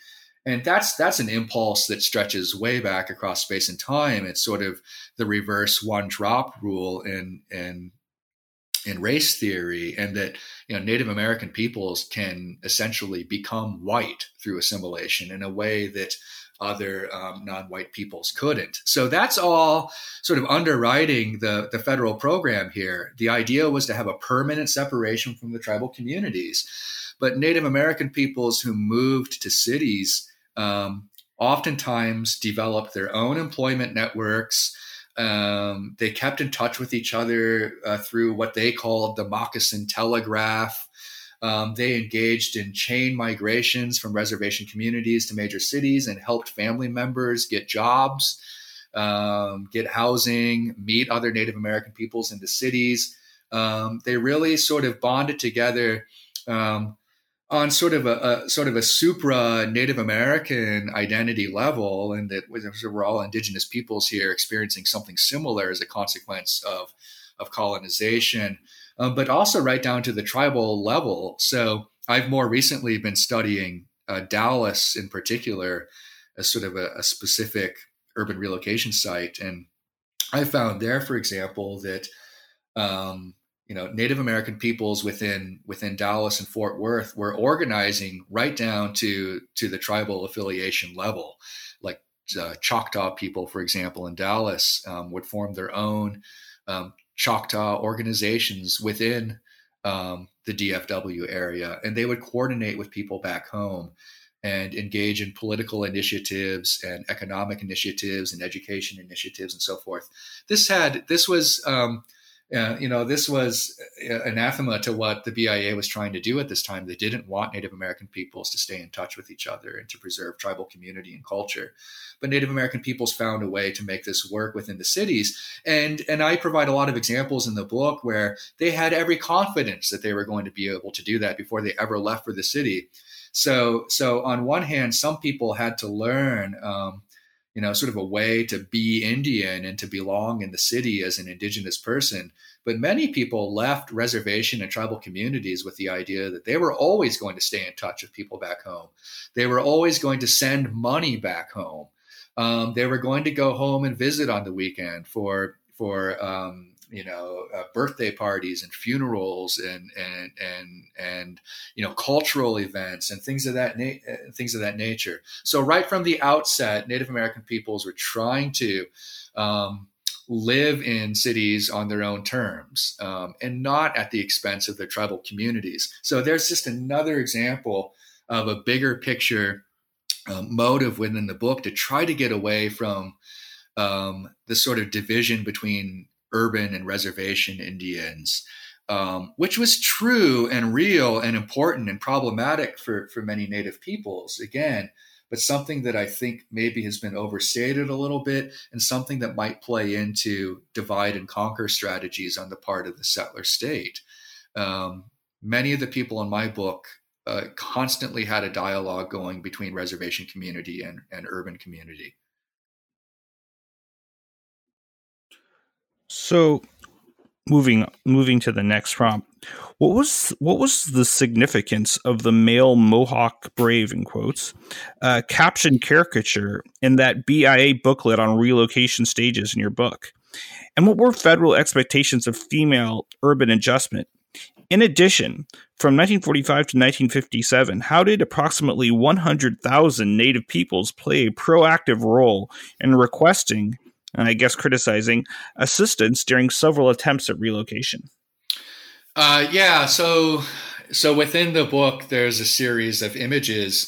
Speaker 3: And that's an impulse that stretches way back across space and time. It's sort of the reverse one drop rule in race theory, and that Native American peoples can essentially become white through assimilation in a way that other non-white peoples couldn't. So that's all sort of underwriting the federal program here. The idea was to have a permanent separation from the tribal communities. But Native American peoples who moved to cities oftentimes developed their own employment networks. They kept in touch with each other through what they called the moccasin telegraph. They engaged in chain migrations from reservation communities to major cities and helped family members get jobs, get housing, meet other Native American peoples in the cities. They really sort of bonded together on sort of a supra Native American identity level, and that we're all indigenous peoples here experiencing something similar as a consequence of colonization, but also right down to the tribal level. So I've more recently been studying Dallas in particular as sort of a specific urban relocation site, and I found there, for example, that Native American peoples within Dallas and Fort Worth were organizing right down to the tribal affiliation level. Like Choctaw people, for example, in Dallas would form their own Choctaw organizations within the DFW area, and they would coordinate with people back home and engage in political initiatives and economic initiatives and education initiatives and so forth. This was anathema to what the BIA was trying to do at this time. They didn't want Native American peoples to stay in touch with each other and to preserve tribal community and culture. But Native American peoples found a way to make this work within the cities. And I provide a lot of examples in the book where they had every confidence that they were going to be able to do that before they ever left for the city. So on one hand, some people had to learn sort of a way to be Indian and to belong in the city as an indigenous person. But many people left reservation and tribal communities with the idea that they were always going to stay in touch with people back home. They were always going to send money back home. They were going to go home and visit on the weekend for birthday parties and funerals and cultural events and things of that nature. So right from the outset, Native American peoples were trying to live in cities on their own terms and not at the expense of their tribal communities. So there's just another example of a bigger picture motive within the book to try to get away from the sort of division between urban and reservation Indians, which was true and real and important and problematic for many Native peoples, again, but something that I think maybe has been overstated a little bit and something that might play into divide and conquer strategies on the part of the settler state. Many of the people in my book constantly had a dialogue going between reservation community and urban community.
Speaker 2: So moving to the next prompt, what was the significance of the male Mohawk brave, in quotes, caption caricature in that BIA booklet on relocation stages in your book? And what were federal expectations of female urban adjustment? In addition, from 1945 to 1957, how did approximately 100,000 Native peoples play a proactive role in requesting, and I guess criticizing, assistance during several attempts at relocation?
Speaker 3: So within the book, there's a series of images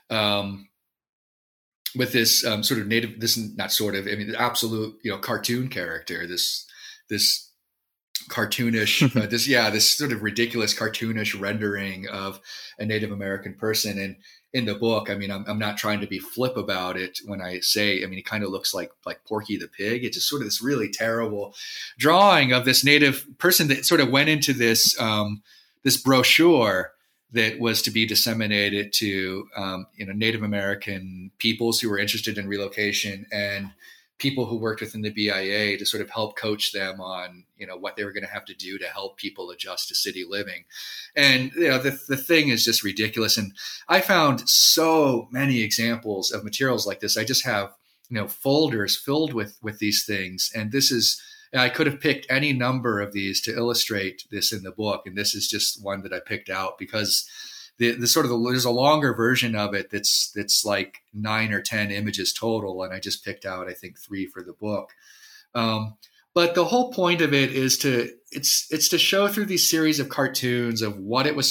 Speaker 3: with this sort of native, the absolute, cartoon character, this cartoonish, this sort of ridiculous cartoonish rendering of a Native American person. And in the book, I'm not trying to be flip about it when I say, it kind of looks like Porky the Pig. It's just sort of this really terrible drawing of this Native person that sort of went into this, this brochure that was to be disseminated to, Native American peoples who were interested in relocation and people who worked within the BIA to sort of help coach them on, what they were going to have to do to help people adjust to city living. And, the thing is just ridiculous. And I found so many examples of materials like this. I just have, folders filled with these things. And I could have picked any number of these to illustrate this in the book. And this is just one that I picked out because there's a longer version of it that's like 9 or 10 images total, and I just picked out, I think, 3 for the book. But the whole point of it is to show through these series of cartoons of what was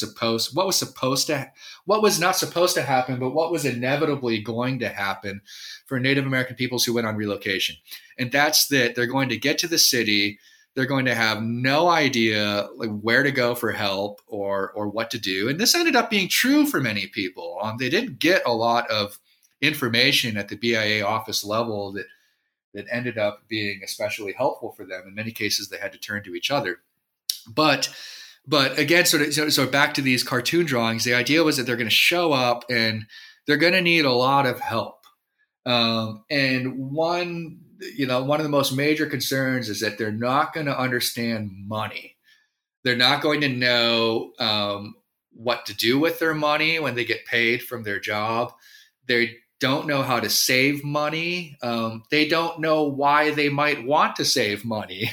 Speaker 3: not supposed to happen, but what was inevitably going to happen for Native American peoples who went on relocation. And that's that they're going to get to the city. They're going to have no idea where to go for help or what to do. And this ended up being true for many people. They didn't get a lot of information at the BIA office level that ended up being especially helpful for them. In many cases, they had to turn to each other. But again, so back to these cartoon drawings, the idea was that they're going to show up and they're going to need a lot of help. And one of the most major concerns is that they're not going to understand money. They're not going to know what to do with their money when they get paid from their job. They don't know how to save money. They don't know why they might want to save money.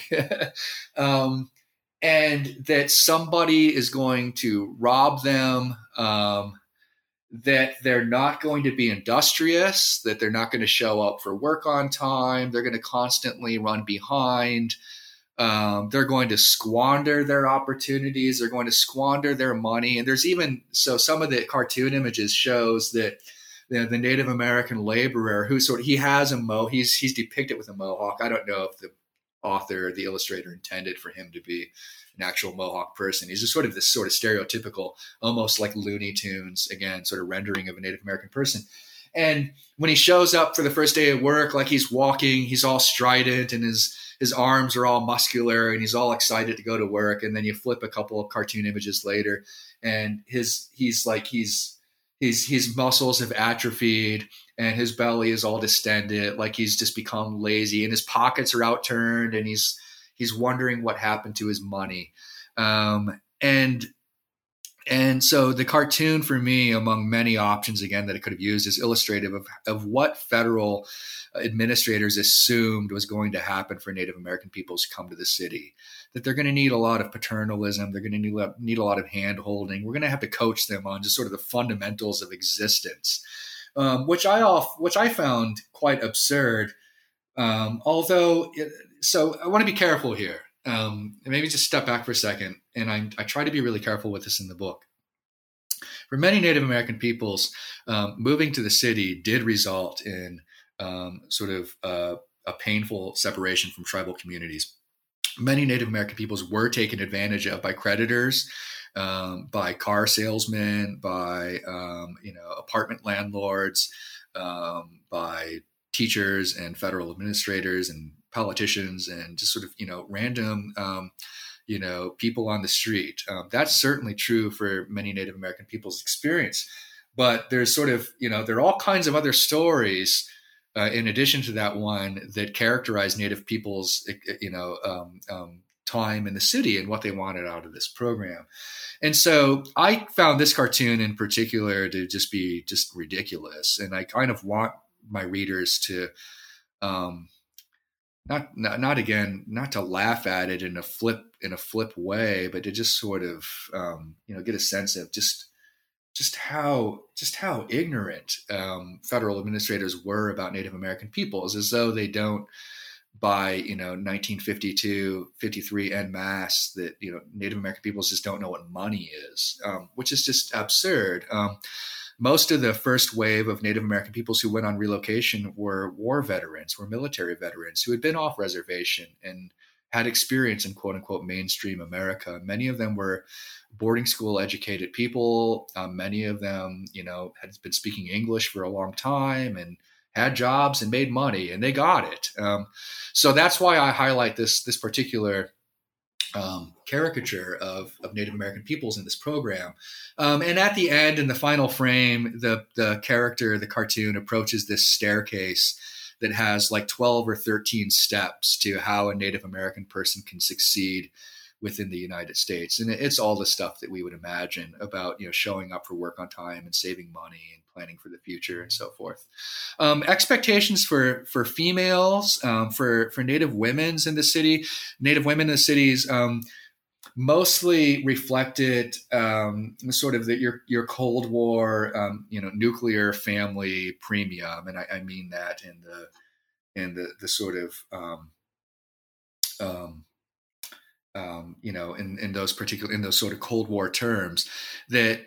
Speaker 3: And that somebody is going to rob them, that they're not going to be industrious, that they're not going to show up for work on time. They're going to constantly run behind. They're going to squander their opportunities. They're going to squander their money. And there's some of the cartoon images shows that the Native American laborer he has he's depicted with a mohawk. I don't know if the author or the illustrator intended for him to be an actual Mohawk person. He's just this sort of stereotypical, almost like Looney Tunes, again, sort of rendering of a Native American person. And when he shows up for the first day of work, like he's walking, he's all strident and his arms are all muscular and he's all excited to go to work. And then you flip a couple of cartoon images later and his muscles have atrophied and his belly is all distended, like he's just become lazy and his pockets are outturned and he's wondering what happened to his money. And so the cartoon for me, among many options, again, that it could have used, is illustrative of what federal administrators assumed was going to happen for Native American peoples to come to the city, that they're going to need a lot of paternalism. They're going to need a lot of hand holding. We're going to have to coach them on just sort of the fundamentals of existence, which I found quite absurd. So I want to be careful here. Maybe just step back for a second. And I try to be really careful with this in the book. For many Native American peoples, moving to the city did result in a painful separation from tribal communities. Many Native American peoples were taken advantage of by creditors, by car salesmen, by apartment landlords, by teachers and federal administrators and politicians, and just random people on the street. That's certainly true for many Native American people's experience. But there's there are all kinds of other stories in addition to that one that characterize Native people's, time in the city and what they wanted out of this program. And so I found this cartoon in particular to just be ridiculous. And I kind of want my readers to, not to laugh at it in a flip way, but to just sort of, get a sense of just how ignorant federal administrators were about Native American peoples, as though they don't, by 1952, 53 en masse, that Native American peoples just don't know what money is, which is just absurd. Most of the first wave of Native American peoples who went on relocation were war veterans, were military veterans who had been off reservation and had experience in quote unquote mainstream America. Many of them were boarding school educated people. Many of them, had been speaking English for a long time and had jobs and made money, and they got it. So that's why I highlight this particular caricature of Native American peoples in this program. And at the end, in the final frame, the character, the cartoon, approaches this staircase that has like 12 or 13 steps to how a Native American person can succeed within the United States. And it's all the stuff that we would imagine about, showing up for work on time and saving money and planning for the future and so forth. Expectations for females, for Native women's in the city, Native women in the cities, mostly reflected sort of your Cold War, nuclear family premium, and I mean that in the sort of in those sort of Cold War terms, that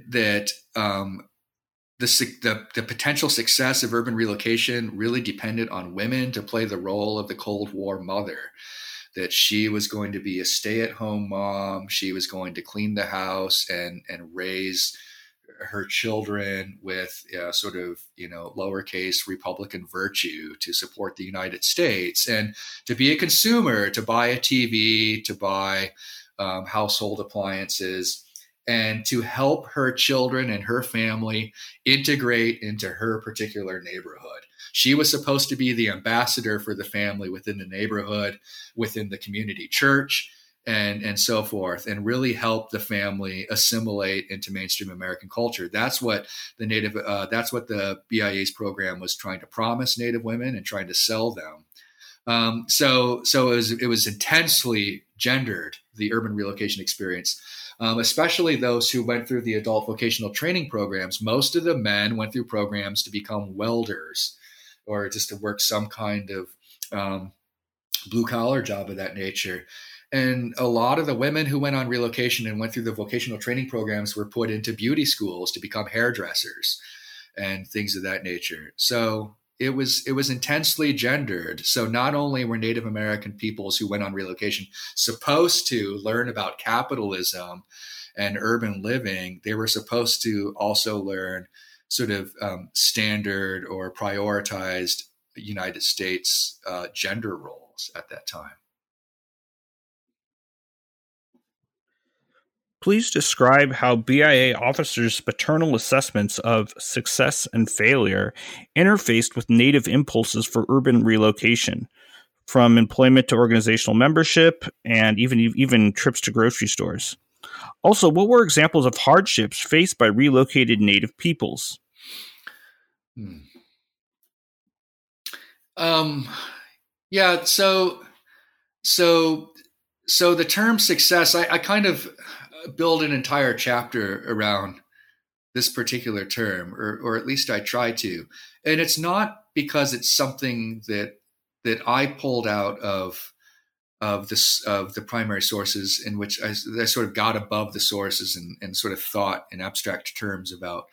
Speaker 3: the potential success of urban relocation really depended on women to play the role of the Cold War mother. That she was going to be a stay-at-home mom. She was going to clean the house and raise her children with sort of, lowercase Republican virtue to support the United States, and to be a consumer, to buy a TV, to buy household appliances, and to help her children and her family integrate into her particular neighborhood. She was supposed to be the ambassador for the family within the neighborhood, within the community church, and so forth, and really help the family assimilate into mainstream American culture. That's what the BIA's program was trying to promise Native women and trying to sell them. So it was intensely gendered, the urban relocation experience. Especially those who went through the adult vocational training programs. Most of the men went through programs to become welders, or just to work some kind of blue collar job of that nature. And a lot of the women who went on relocation and went through the vocational training programs were put into beauty schools to become hairdressers and things of that nature. So it was intensely gendered. So not only were Native American peoples who went on relocation supposed to learn about capitalism and urban living, they were supposed to also learn sort of standard or prioritized United States gender roles at that time.
Speaker 2: Please describe how BIA officers' paternal assessments of success and failure interfaced with Native impulses for urban relocation, from employment to organizational membership, and even trips to grocery stores. Also, what were examples of hardships faced by relocated Native peoples?
Speaker 3: Yeah. So the term success, I kind of build an entire chapter around this particular term, or at least I try to. And it's not because it's something that I pulled out of the primary sources, in which I sort of got above the sources and sort of thought in abstract terms about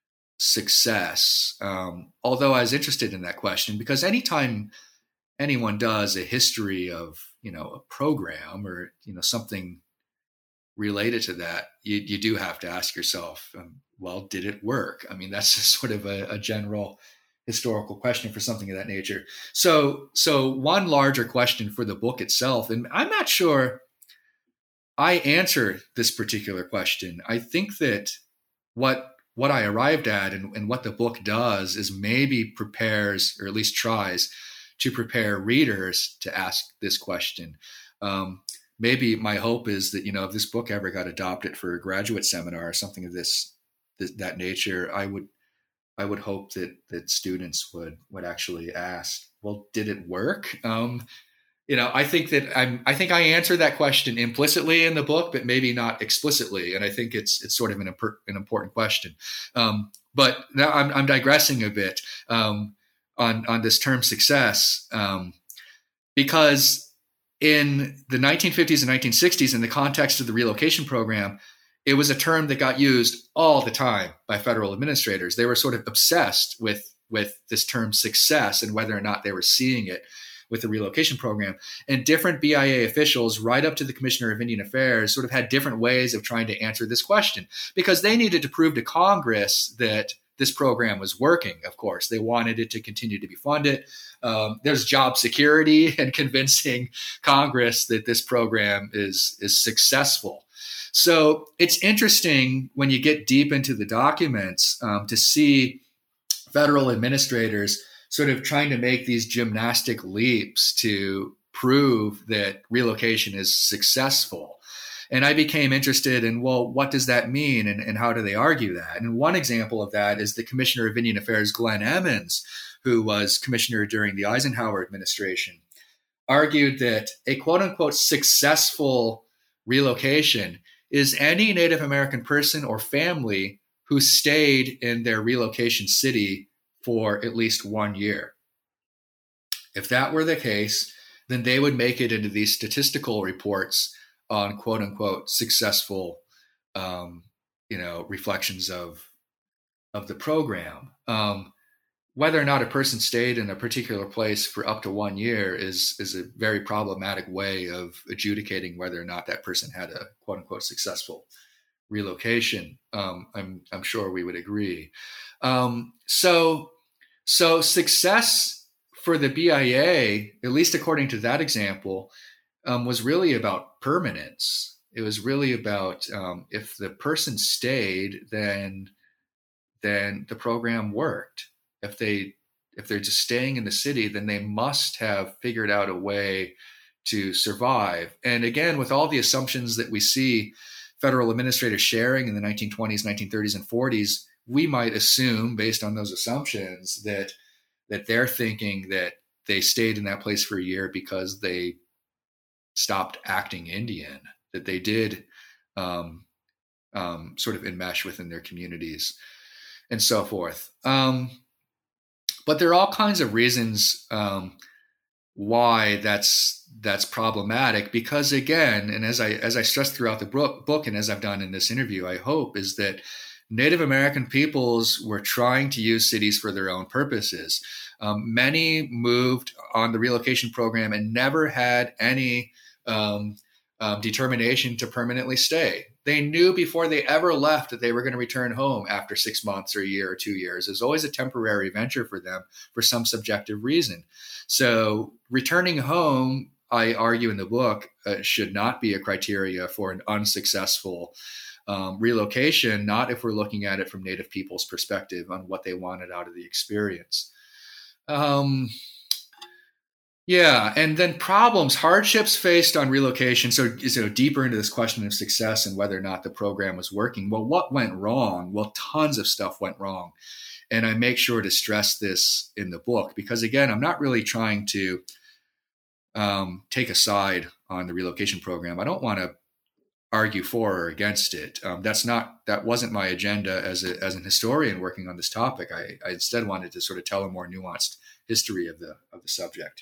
Speaker 3: success. Although I was interested in that question, because anytime anyone does a history of, a program or, something related to that, you do have to ask yourself, well, did it work? I mean, that's just sort of a general historical question for something of that nature. So one larger question for the book itself, and I'm not sure I answer this particular question. I think that what I arrived at and what the book does is maybe prepares, or at least tries to prepare readers to ask this question. Maybe my hope is that, if this book ever got adopted for a graduate seminar or something of that nature, I would hope that students would actually ask, well, did it work? I think I answer that question implicitly in the book, but maybe not explicitly. And I think it's sort of an important question. But now I'm digressing a bit on this term success, because in the 1950s and 1960s, in the context of the relocation program, it was a term that got used all the time by federal administrators. They were sort of obsessed with this term success and whether or not they were seeing it with the relocation program. And different BIA officials, right up to the Commissioner of Indian Affairs, sort of had different ways of trying to answer this question, because they needed to prove to Congress that this program was working. Of course, they wanted it to continue to be funded. There's job security and convincing Congress that this program is successful. So it's interesting when you get deep into the documents to see federal administrators sort of trying to make these gymnastic leaps to prove that relocation is successful. And I became interested in, well, what does that mean, and how do they argue that? And one example of that is the Commissioner of Indian Affairs, Glenn Emmons, who was commissioner during the Eisenhower administration, argued that a quote unquote successful relocation is any Native American person or family who stayed in their relocation city for at least 1 year. If that were the case, then they would make it into these statistical reports on quote unquote successful, reflections of the program. Whether or not a person stayed in a particular place for up to 1 year is a very problematic way of adjudicating whether or not that person had a quote unquote successful relocation. I'm sure we would agree. So success for the BIA, at least according to that example, was really about permanence. It was really about if the person stayed, then the program worked. If they're just staying in the city, then they must have figured out a way to survive. And again, with all the assumptions that we see federal administrators sharing in the 1920s, 1930s, and 40s, we might assume, based on those assumptions, that they're thinking that they stayed in that place for a year because they stopped acting Indian, that they did sort of enmesh within their communities and so forth. But there are all kinds of reasons why that's problematic, because again, and as I stressed throughout the book and as I've done in this interview, I hope, is that Native American peoples were trying to use cities for their own purposes. Many moved on the relocation program and never had any determination to permanently stay. They knew before they ever left that they were going to return home after 6 months or a year or 2 years. It was always a temporary venture for them for some subjective reason. So returning home, I argue in the book, should not be a criteria for an unsuccessful relocation, not if we're looking at it from Native people's perspective on what they wanted out of the experience. Yeah, and then problems, hardships faced on relocation. So deeper into this question of success and whether or not the program was working. Well, what went wrong? Well, tons of stuff went wrong. And I make sure to stress this in the book because, again, I'm not really trying to take a side on the relocation program. I don't want to argue for or against it. That wasn't my agenda as an historian working on this topic. I instead wanted to sort of tell a more nuanced history of the subject.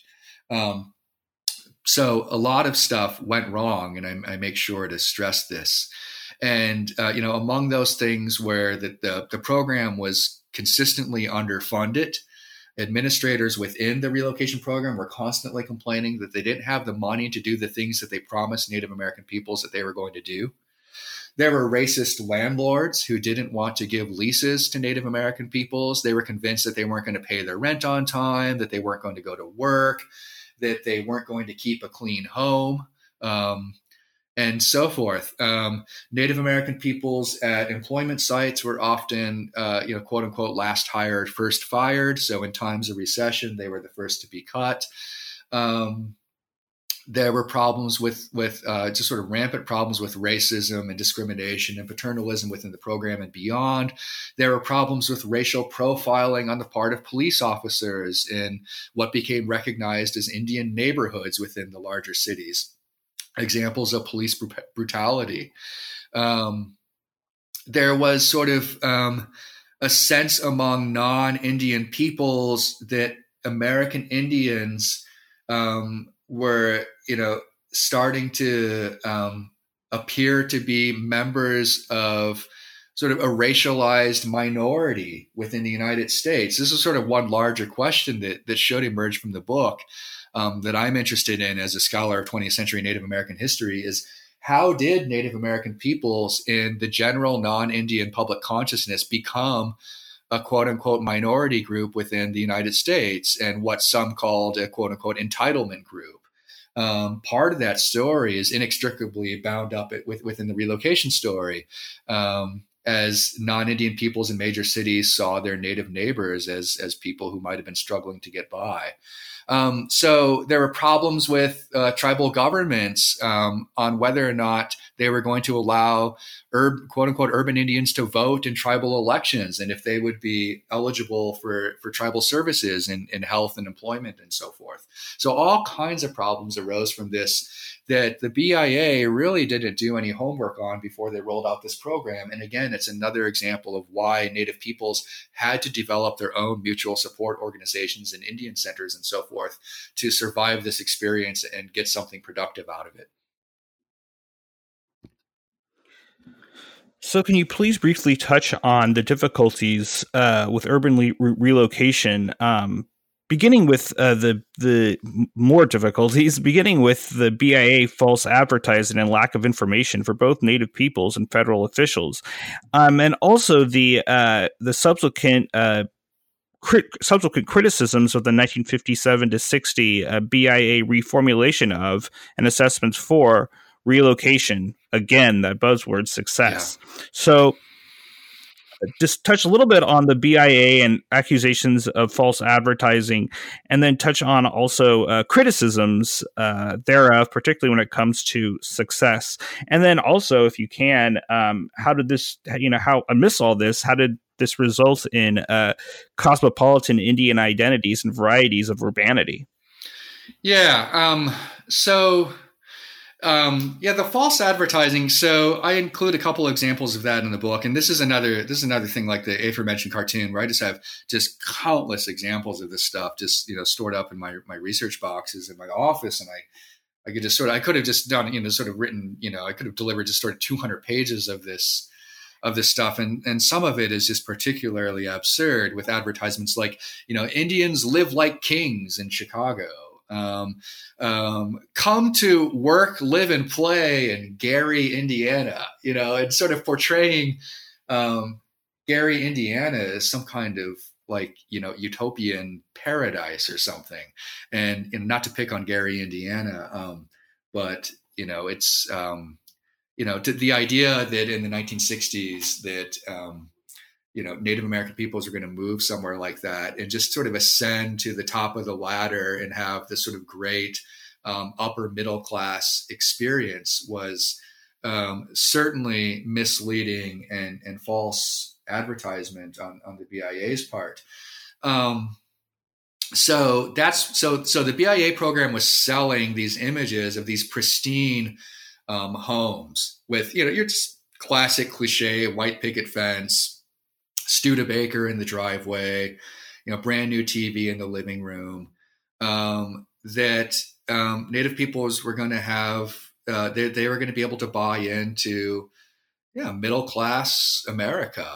Speaker 3: So a lot of stuff went wrong, and I make sure to stress this. And among those things where the program was consistently underfunded, administrators within the relocation program were constantly complaining that they didn't have the money to do the things that they promised Native American peoples that they were going to do. There were racist landlords who didn't want to give leases to Native American peoples. They were convinced that they weren't going to pay their rent on time, that they weren't going to go to work, that they weren't going to keep a clean home, and so forth. Native American peoples at employment sites were often, quote unquote, last hired, first fired. So in times of recession, they were the first to be cut. There were problems with just sort of rampant problems with racism and discrimination and paternalism within the program and beyond. There were problems with racial profiling on the part of police officers in what became recognized as Indian neighborhoods within the larger cities. Examples of police brutality. There was sort of a sense among non-Indian peoples that American Indians were, starting to appear to be members of sort of a racialized minority within the United States. This is sort of one larger question that should emerge from the book that I'm interested in as a scholar of 20th century Native American history is how did Native American peoples in the general non-Indian public consciousness become a quote unquote minority group within the United States and what some called a quote unquote entitlement group? Part of that story is inextricably bound up within the relocation story. as non-Indian peoples in major cities saw their native neighbors as people who might have been struggling to get by. So there were problems with tribal governments on whether or not they were going to allow quote unquote urban Indians to vote in tribal elections, and if they would be eligible for tribal services in health and employment and so forth. So all kinds of problems arose from this that the BIA really didn't do any homework on before they rolled out this program. And again, it's another example of why Native peoples had to develop their own mutual support organizations and Indian centers and so forth to survive this experience and get something productive out of it.
Speaker 2: So can you please briefly touch on the difficulties with urban relocation, beginning with the more difficulties, beginning with the BIA false advertising and lack of information for both Native peoples and federal officials, and also the subsequent criticisms of the 1957 to 60 BIA reformulation of and assessments for relocation. Again, that buzzword, success. Yeah. So just touch a little bit on the BIA and accusations of false advertising, and then touch on also criticisms thereof, particularly when it comes to success. And then also, if you can, how did this, how amidst all this, how did this result in cosmopolitan Indian identities and varieties of urbanity?
Speaker 3: Yeah. The false advertising. So I include a couple examples of that in the book, and this is another thing like the aforementioned cartoon, where I just have just countless examples of this stuff, just stored up in my research boxes in my office, and I could just I could have just done written, I could have delivered just 200 pages of this stuff, and some of it is just particularly absurd, with advertisements like Indians live like kings in Chicago. Come to work, live, and play in Gary, Indiana, and sort of portraying Gary, Indiana as some kind of utopian paradise or something. And not to pick on Gary, Indiana, but it's the idea that in the 1960s that Native American peoples are going to move somewhere like that and just sort of ascend to the top of the ladder and have this sort of great upper middle class experience was certainly misleading and false advertisement on the BIA's part. So the BIA program was selling these images of these pristine homes with your just classic cliche white picket fence, Studebaker in the driveway, brand new TV in the living room, that Native peoples were going to have, they were going to be able to buy into, middle class America.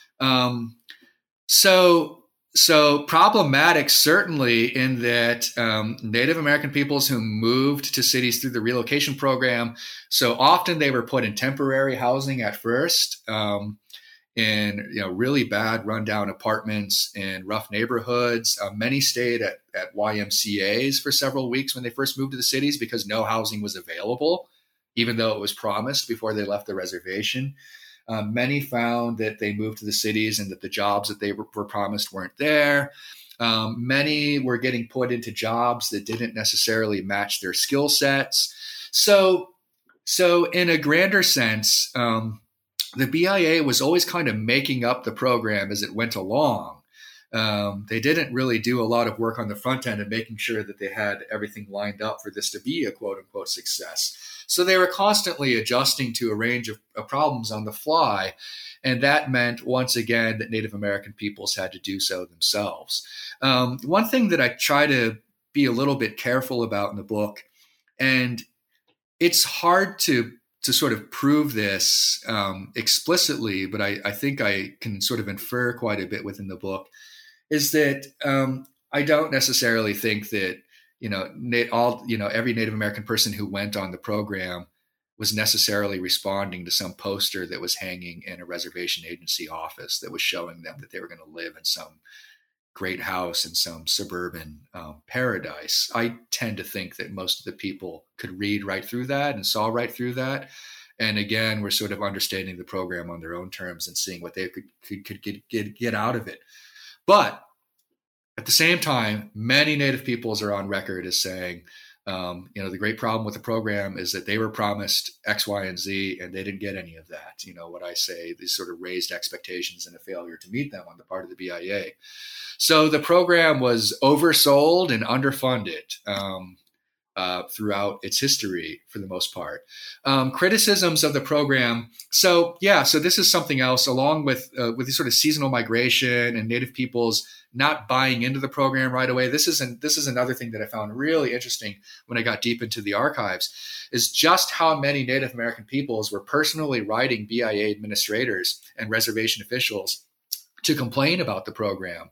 Speaker 3: So problematic, certainly, in that Native American peoples who moved to cities through the relocation program, so often they were put in temporary housing at first, in really bad rundown apartments in rough neighborhoods. Many stayed at YMCAs for several weeks when they first moved to the cities because no housing was available, even though it was promised before they left the reservation. Many found that they moved to the cities and that the jobs that they were promised weren't there. Many were getting put into jobs that didn't necessarily match their skill sets. So in a grander sense, the BIA was always kind of making up the program as it went along. They didn't really do a lot of work on the front end and making sure that they had everything lined up for this to be a quote unquote success. So they were constantly adjusting to a range of problems on the fly. And that meant, once again, that Native American peoples had to do so themselves. One thing that I try to be a little bit careful about in the book, and it's hard to sort of prove this explicitly, but I think I can sort of infer quite a bit within the book, is that I don't necessarily think that every Native American person who went on the program was necessarily responding to some poster that was hanging in a reservation agency office that was showing them that they were going to live in some great house in some suburban paradise. I tend to think that most of the people could read right through that and saw right through that. And again, we're sort of understanding the program on their own terms and seeing what they could get out of it. But at the same time, many Native peoples are on record as saying, the great problem with the program is that they were promised X, Y, and Z, and they didn't get any of that. What I say, these sort of raised expectations and a failure to meet them on the part of the BIA. So the program was oversold and underfunded throughout its history for the most part. Criticisms of the program. So this is something else, along with the sort of seasonal migration and Native peoples not buying into the program right away. This is another thing that I found really interesting when I got deep into the archives, is just how many Native American peoples were personally writing BIA administrators and reservation officials to complain about the program.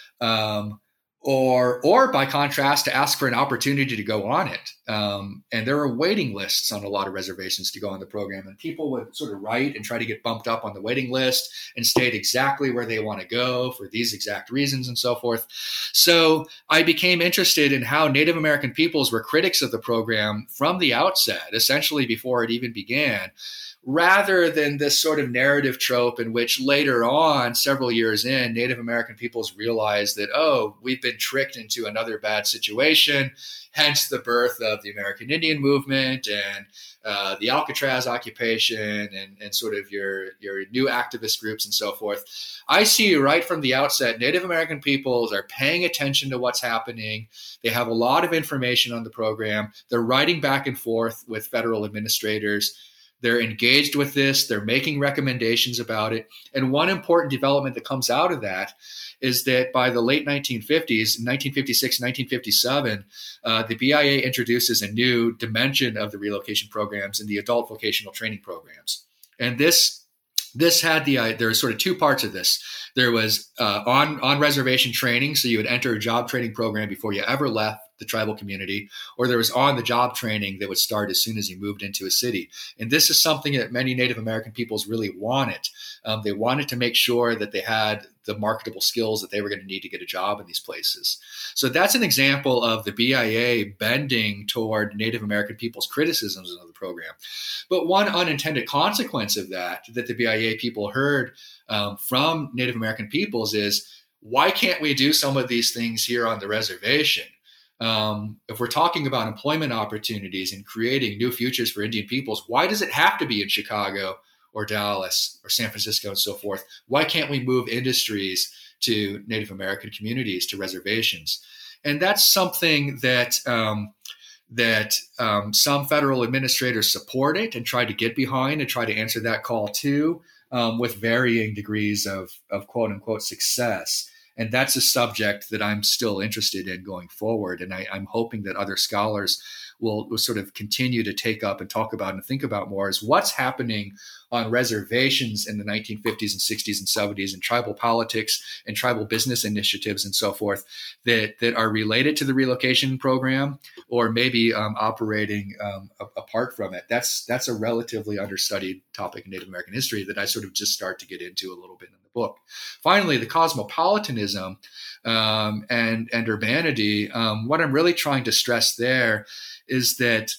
Speaker 3: Or by contrast, to ask for an opportunity to go on it. And there are waiting lists on a lot of reservations to go on the program. And people would sort of write and try to get bumped up on the waiting list and state exactly where they want to go for these exact reasons and so forth. So I became interested in how Native American peoples were critics of the program from the outset, essentially before it even began, rather than this sort of narrative trope in which later on, several years in, Native American peoples realized that, we've been tricked into another bad situation, hence the birth of the American Indian movement and the Alcatraz occupation and sort of your new activist groups and so forth. I see right from the outset, Native American peoples are paying attention to what's happening. They have a lot of information on the program. They're writing back and forth with federal administrators. They're engaged with this. They're making recommendations about it. And one important development that comes out of that is that by the late 1950s, 1956, 1957, the BIA introduces a new dimension of the relocation programs in the adult vocational training programs. And this had there were sort of two parts of this. There was on reservation training, so you would enter a job training program before you ever left the tribal community, or there was on the job training that would start as soon as you moved into a city. And this is something that many Native American peoples really wanted. They wanted to make sure that they had the marketable skills that they were going to need to get a job in these places. So that's an example of the BIA bending toward Native American people's criticisms of the program. But one unintended consequence of that the BIA people heard from Native American peoples is, why can't we do some of these things here on the reservation? If we're talking about employment opportunities and creating new futures for Indian peoples, why does it have to be in Chicago or Dallas or San Francisco and so forth? Why can't we move industries to Native American communities, to reservations? And that's something that some federal administrators support it and try to get behind and try to answer that call too, with varying degrees of quote unquote success. And that's a subject that I'm still interested in going forward. And I'm hoping that other scholars will sort of continue to take up and talk about and think about more, is what's happening on reservations in the 1950s and 60s and 70s, and tribal politics and tribal business initiatives and so forth that are related to the relocation program, or maybe operating apart from it. That's a relatively understudied topic in Native American history that I sort of just start to get into a little bit in the book. Finally, the cosmopolitanism and urbanity. What I'm really trying to stress there is that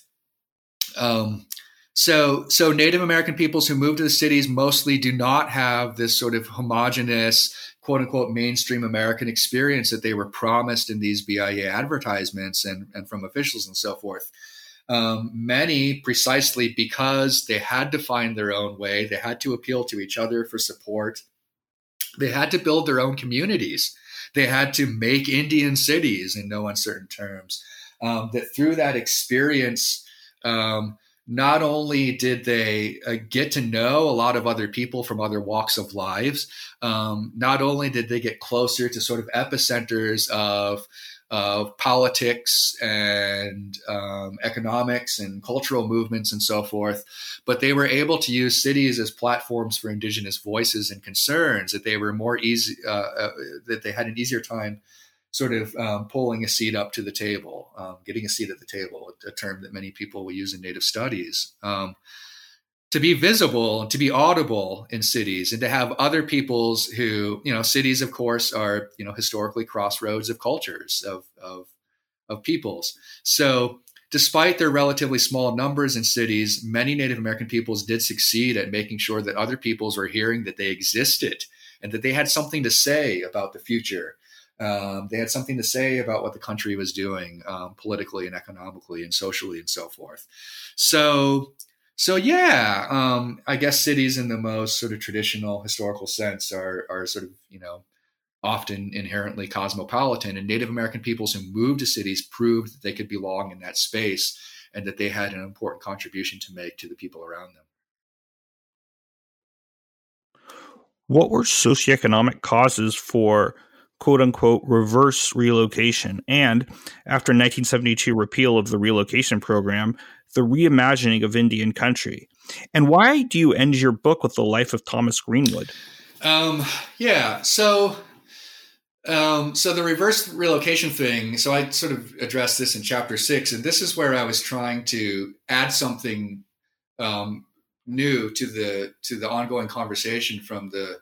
Speaker 3: so Native American peoples who move to the cities mostly do not have this sort of homogenous, quote unquote, mainstream American experience that they were promised in these BIA advertisements and from officials and so forth. Many, precisely because they had to find their own way, they had to appeal to each other for support. They had to build their own communities. They had to make Indian cities in no uncertain terms. That through that experience, not only did they get to know a lot of other people from other walks of lives, not only did they get closer to sort of epicenters of politics and economics and cultural movements and so forth, but they were able to use cities as platforms for indigenous voices and concerns, that they were more easy, that they had an easier time sort of pulling a seat up to the table, getting a seat at the table, a term that many people will use in Native studies, to be visible and to be audible in cities, and to have other peoples who, cities, of course, are, historically crossroads of cultures, of peoples. So despite their relatively small numbers in cities, many Native American peoples did succeed at making sure that other peoples were hearing that they existed and that they had something to say about the future. They had something to say about what the country was doing politically and economically and socially and so forth. So yeah, I guess cities in the most sort of traditional historical sense are sort of, often inherently cosmopolitan, and Native American peoples who moved to cities proved that they could belong in that space and that they had an important contribution to make to the people around them.
Speaker 2: What were socioeconomic causes for quote unquote reverse relocation? And after 1972 repeal of the relocation program, the reimagining of Indian country? And why do you end your book with the life of Thomas Greenwood?
Speaker 3: So the reverse relocation thing, so I sort of addressed this in chapter 6, and this is where I was trying to add something new to the ongoing conversation from the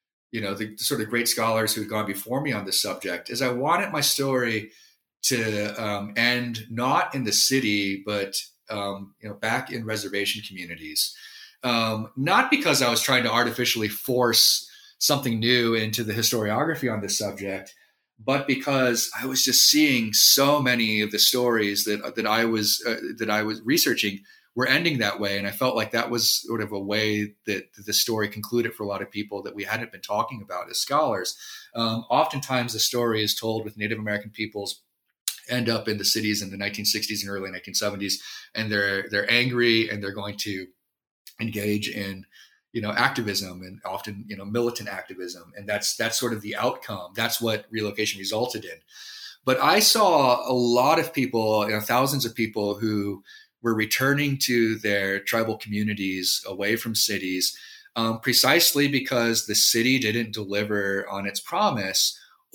Speaker 3: sort of great scholars who had gone before me on this subject, is I wanted my story to end not in the city, but back in reservation communities. Not because I was trying to artificially force something new into the historiography on this subject, but because I was just seeing so many of the stories that I was researching were ending that way, and I felt like that was sort of a way that the story concluded for a lot of people that we hadn't been talking about as scholars. Oftentimes, the story is told with Native American peoples end up in the cities in the 1960s and early 1970s, and they're angry and they're going to engage in activism, and often militant activism, and that's sort of the outcome. That's what relocation resulted in. But I saw a lot of people, thousands of people who were returning to their tribal communities away from cities, precisely because the city didn't deliver on its promise,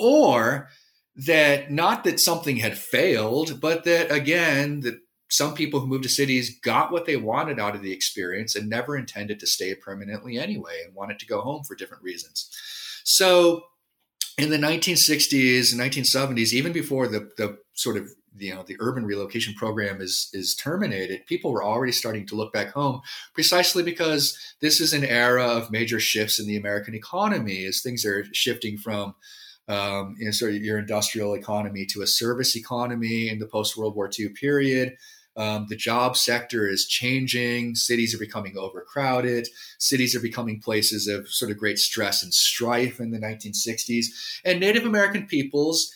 Speaker 3: or that not that something had failed, but that again, that some people who moved to cities got what they wanted out of the experience and never intended to stay permanently anyway, and wanted to go home for different reasons. So in the 1960s and 1970s, even before the sort of the urban relocation program is terminated, people were already starting to look back home, precisely because this is an era of major shifts in the American economy, as things are shifting from sort of your industrial economy to a service economy in the post-World War II period. The job sector is changing. Cities are becoming overcrowded. Cities are becoming places of sort of great stress and strife in the 1960s. And Native American peoples,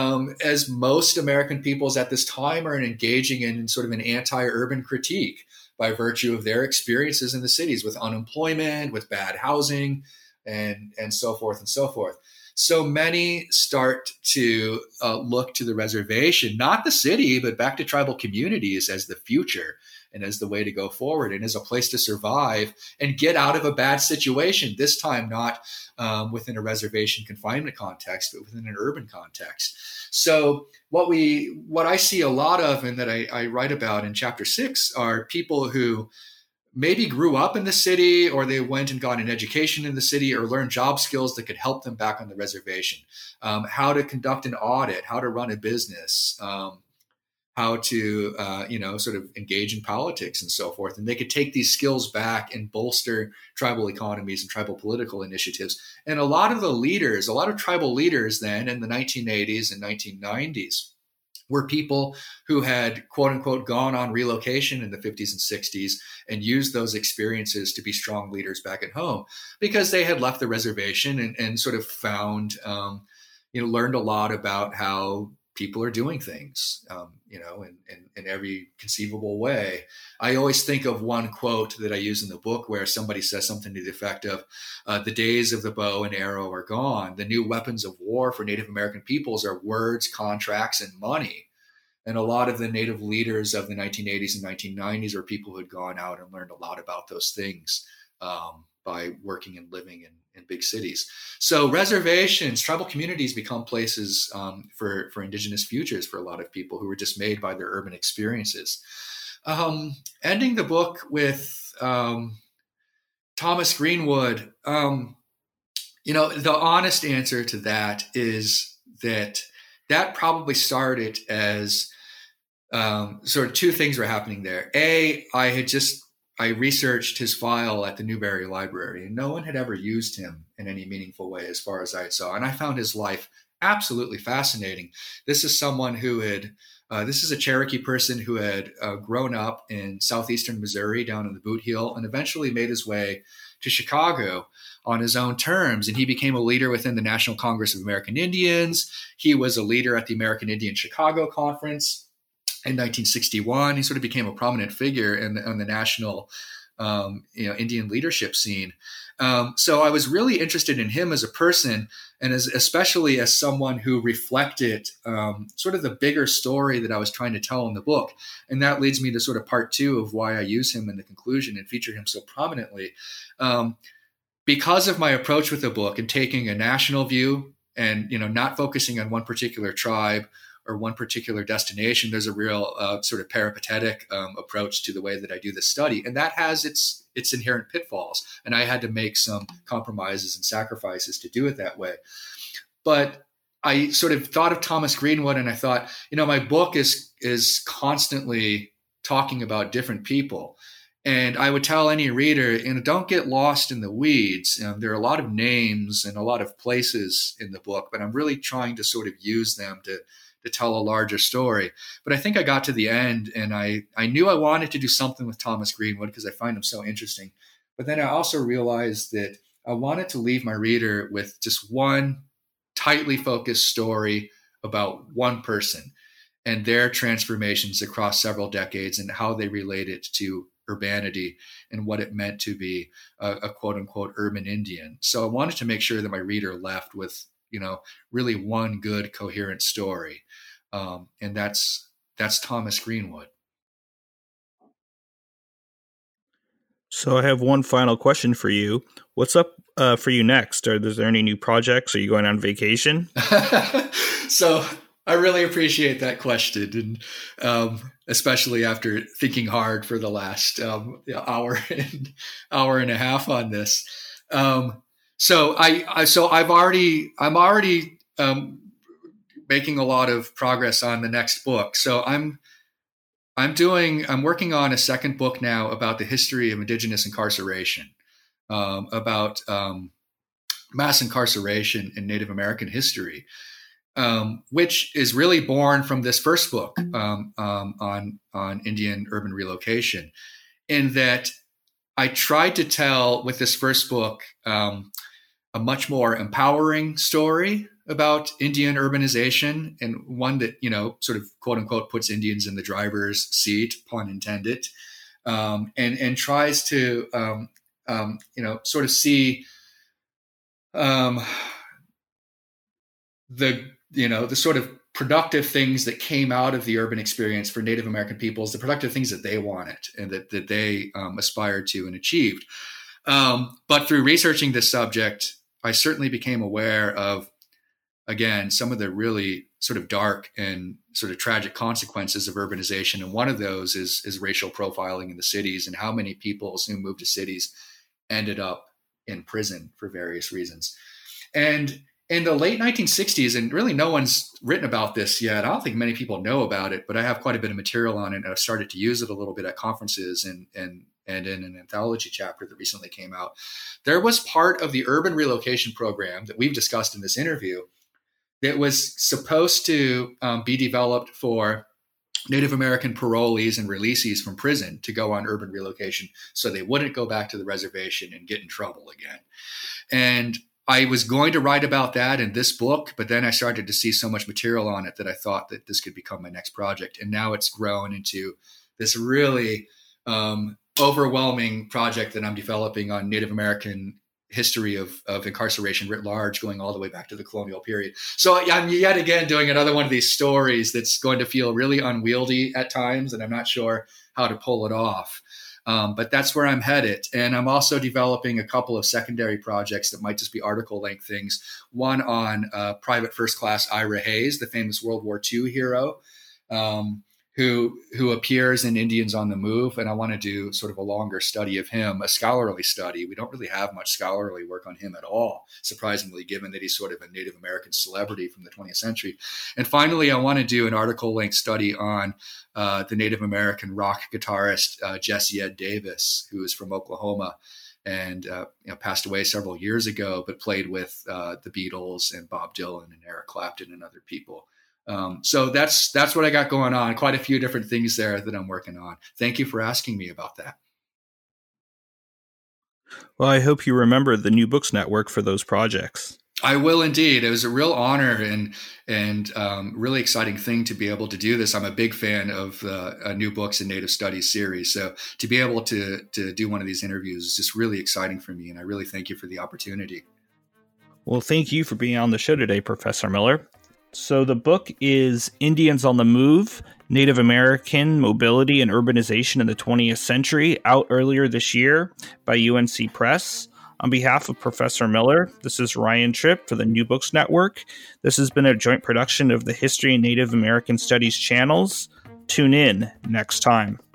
Speaker 3: as most American peoples at this time, are engaging in sort of an anti-urban critique by virtue of their experiences in the cities with unemployment, with bad housing, and so forth and so forth. So many start to look to the reservation, not the city, but back to tribal communities as the future and as the way to go forward and as a place to survive and get out of a bad situation, this time not within a reservation confinement context, but within an urban context. So what I see a lot of and that I write about in chapter 6 are people who maybe grew up in the city, or they went and got an education in the city, or learned job skills that could help them back on the reservation. How to conduct an audit, how to run a business, how to sort of engage in politics and so forth. And they could take these skills back and bolster tribal economies and tribal political initiatives. And a lot of tribal leaders then in the 1980s and 1990s were people who had, quote unquote, gone on relocation in the 50s and 60s and used those experiences to be strong leaders back at home, because they had left the reservation and sort of found, learned a lot about how people are doing things, in every conceivable way. I always think of one quote that I use in the book where somebody says something to the effect of, the days of the bow and arrow are gone. The new weapons of war for Native American peoples are words, contracts, and money. And a lot of the Native leaders of the 1980s and 1990s are people who had gone out and learned a lot about those things by working and living in big cities. So reservations, tribal communities become places for indigenous futures for a lot of people who were dismayed by their urban experiences. Ending the book with Thomas Greenwood, the honest answer to that is that probably started as sort of two things were happening there. I researched his file at the Newberry Library, and no one had ever used him in any meaningful way as far as I saw. And I found his life absolutely fascinating. This is someone who this is a Cherokee person who had grown up in southeastern Missouri down in the Boot Heel and eventually made his way to Chicago on his own terms. And he became a leader within the National Congress of American Indians. He was a leader at the American Indian Chicago Conference in 1961. He sort of became a prominent figure in the national Indian leadership scene. So I was really interested in him as a person, and especially as someone who reflected sort of the bigger story that I was trying to tell in the book. And that leads me to sort of part two of why I use him in the conclusion and feature him so prominently. Because of my approach with the book and taking a national view and, not focusing on one particular tribe or one particular destination, there's a real sort of peripatetic approach to the way that I do this study. And that has its inherent pitfalls. And I had to make some compromises and sacrifices to do it that way. But I sort of thought of Thomas Greenwood, and I thought, my book is constantly talking about different people. And I would tell any reader, don't get lost in the weeds. There are a lot of names and a lot of places in the book, but I'm really trying to sort of use them to tell a larger story. But I think I got to the end, and I knew I wanted to do something with Thomas Greenwood because I find him so interesting. But then I also realized that I wanted to leave my reader with just one tightly focused story about one person and their transformations across several decades and how they related to urbanity and what it meant to be a quote unquote urban Indian. So I wanted to make sure that my reader left with, really one good coherent story. And that's Thomas Greenwood.
Speaker 2: So I have one final question for you. What's up for you next? Is there any new projects? Are you going on vacation?
Speaker 3: So I really appreciate that question, and especially after thinking hard for the last hour and a half on this. So I'm already making a lot of progress on the next book. So I'm working on a second book now about the history of indigenous incarceration, about mass incarceration in Native American history. Which is really born from this first book on Indian urban relocation, in that I tried to tell with this first book a much more empowering story about Indian urbanization, and one that sort of quote unquote puts Indians in the driver's seat, pun intended, and tries to sort of see the sort of productive things that came out of the urban experience for Native American peoples, the productive things that they wanted and that they aspired to and achieved. But through researching this subject, I certainly became aware of, again, some of the really sort of dark and sort of tragic consequences of urbanization. And one of those is racial profiling in the cities, and how many people who moved to cities ended up in prison for various reasons. And in the late 1960s, and really no one's written about this yet. I don't think many people know about it, but I have quite a bit of material on it. And I've started to use it a little bit at conferences and in an anthology chapter that recently came out. There was part of the urban relocation program that we've discussed in this interview that was supposed to be developed for Native American parolees and releasees from prison to go on urban relocation so they wouldn't go back to the reservation and get in trouble again. And I was going to write about that in this book, but then I started to see so much material on it that I thought that this could become my next project. And now it's grown into this really overwhelming project that I'm developing on Native American history of incarceration writ large, going all the way back to the colonial period. So I'm yet again doing another one of these stories that's going to feel really unwieldy at times, and I'm not sure how to pull it off. But that's where I'm headed. And I'm also developing a couple of secondary projects that might just be article length things. One on Private First Class Ira Hayes, the famous World War II hero, who appears in Indians on the Move, and I want to do sort of a longer study of him, a scholarly study. We don't really have much scholarly work on him at all, surprisingly, given that he's sort of a Native American celebrity from the 20th century. And finally, I want to do an article-length study on the Native American rock guitarist Jesse Ed Davis, who is from Oklahoma and passed away several years ago, but played with the Beatles and Bob Dylan and Eric Clapton and other people. So that's what I got going on. Quite a few different things there that I'm working on. Thank you for asking me about that.
Speaker 2: Well, I hope you remember the New Books Network for those projects.
Speaker 3: I will indeed. It was a real honor and really exciting thing to be able to do this. I'm a big fan of New Books and Native Studies series. So to be able to do one of these interviews is just really exciting for me. And I really thank you for the opportunity.
Speaker 2: Well, thank you for being on the show today, Professor Miller. So the book is Indians on the Move, Native American Mobility and Urbanization in the 20th Century, out earlier this year by UNC Press. On behalf of Professor Miller, this is Ryan Tripp for the New Books Network. This has been a joint production of the History and Native American Studies channels. Tune in next time.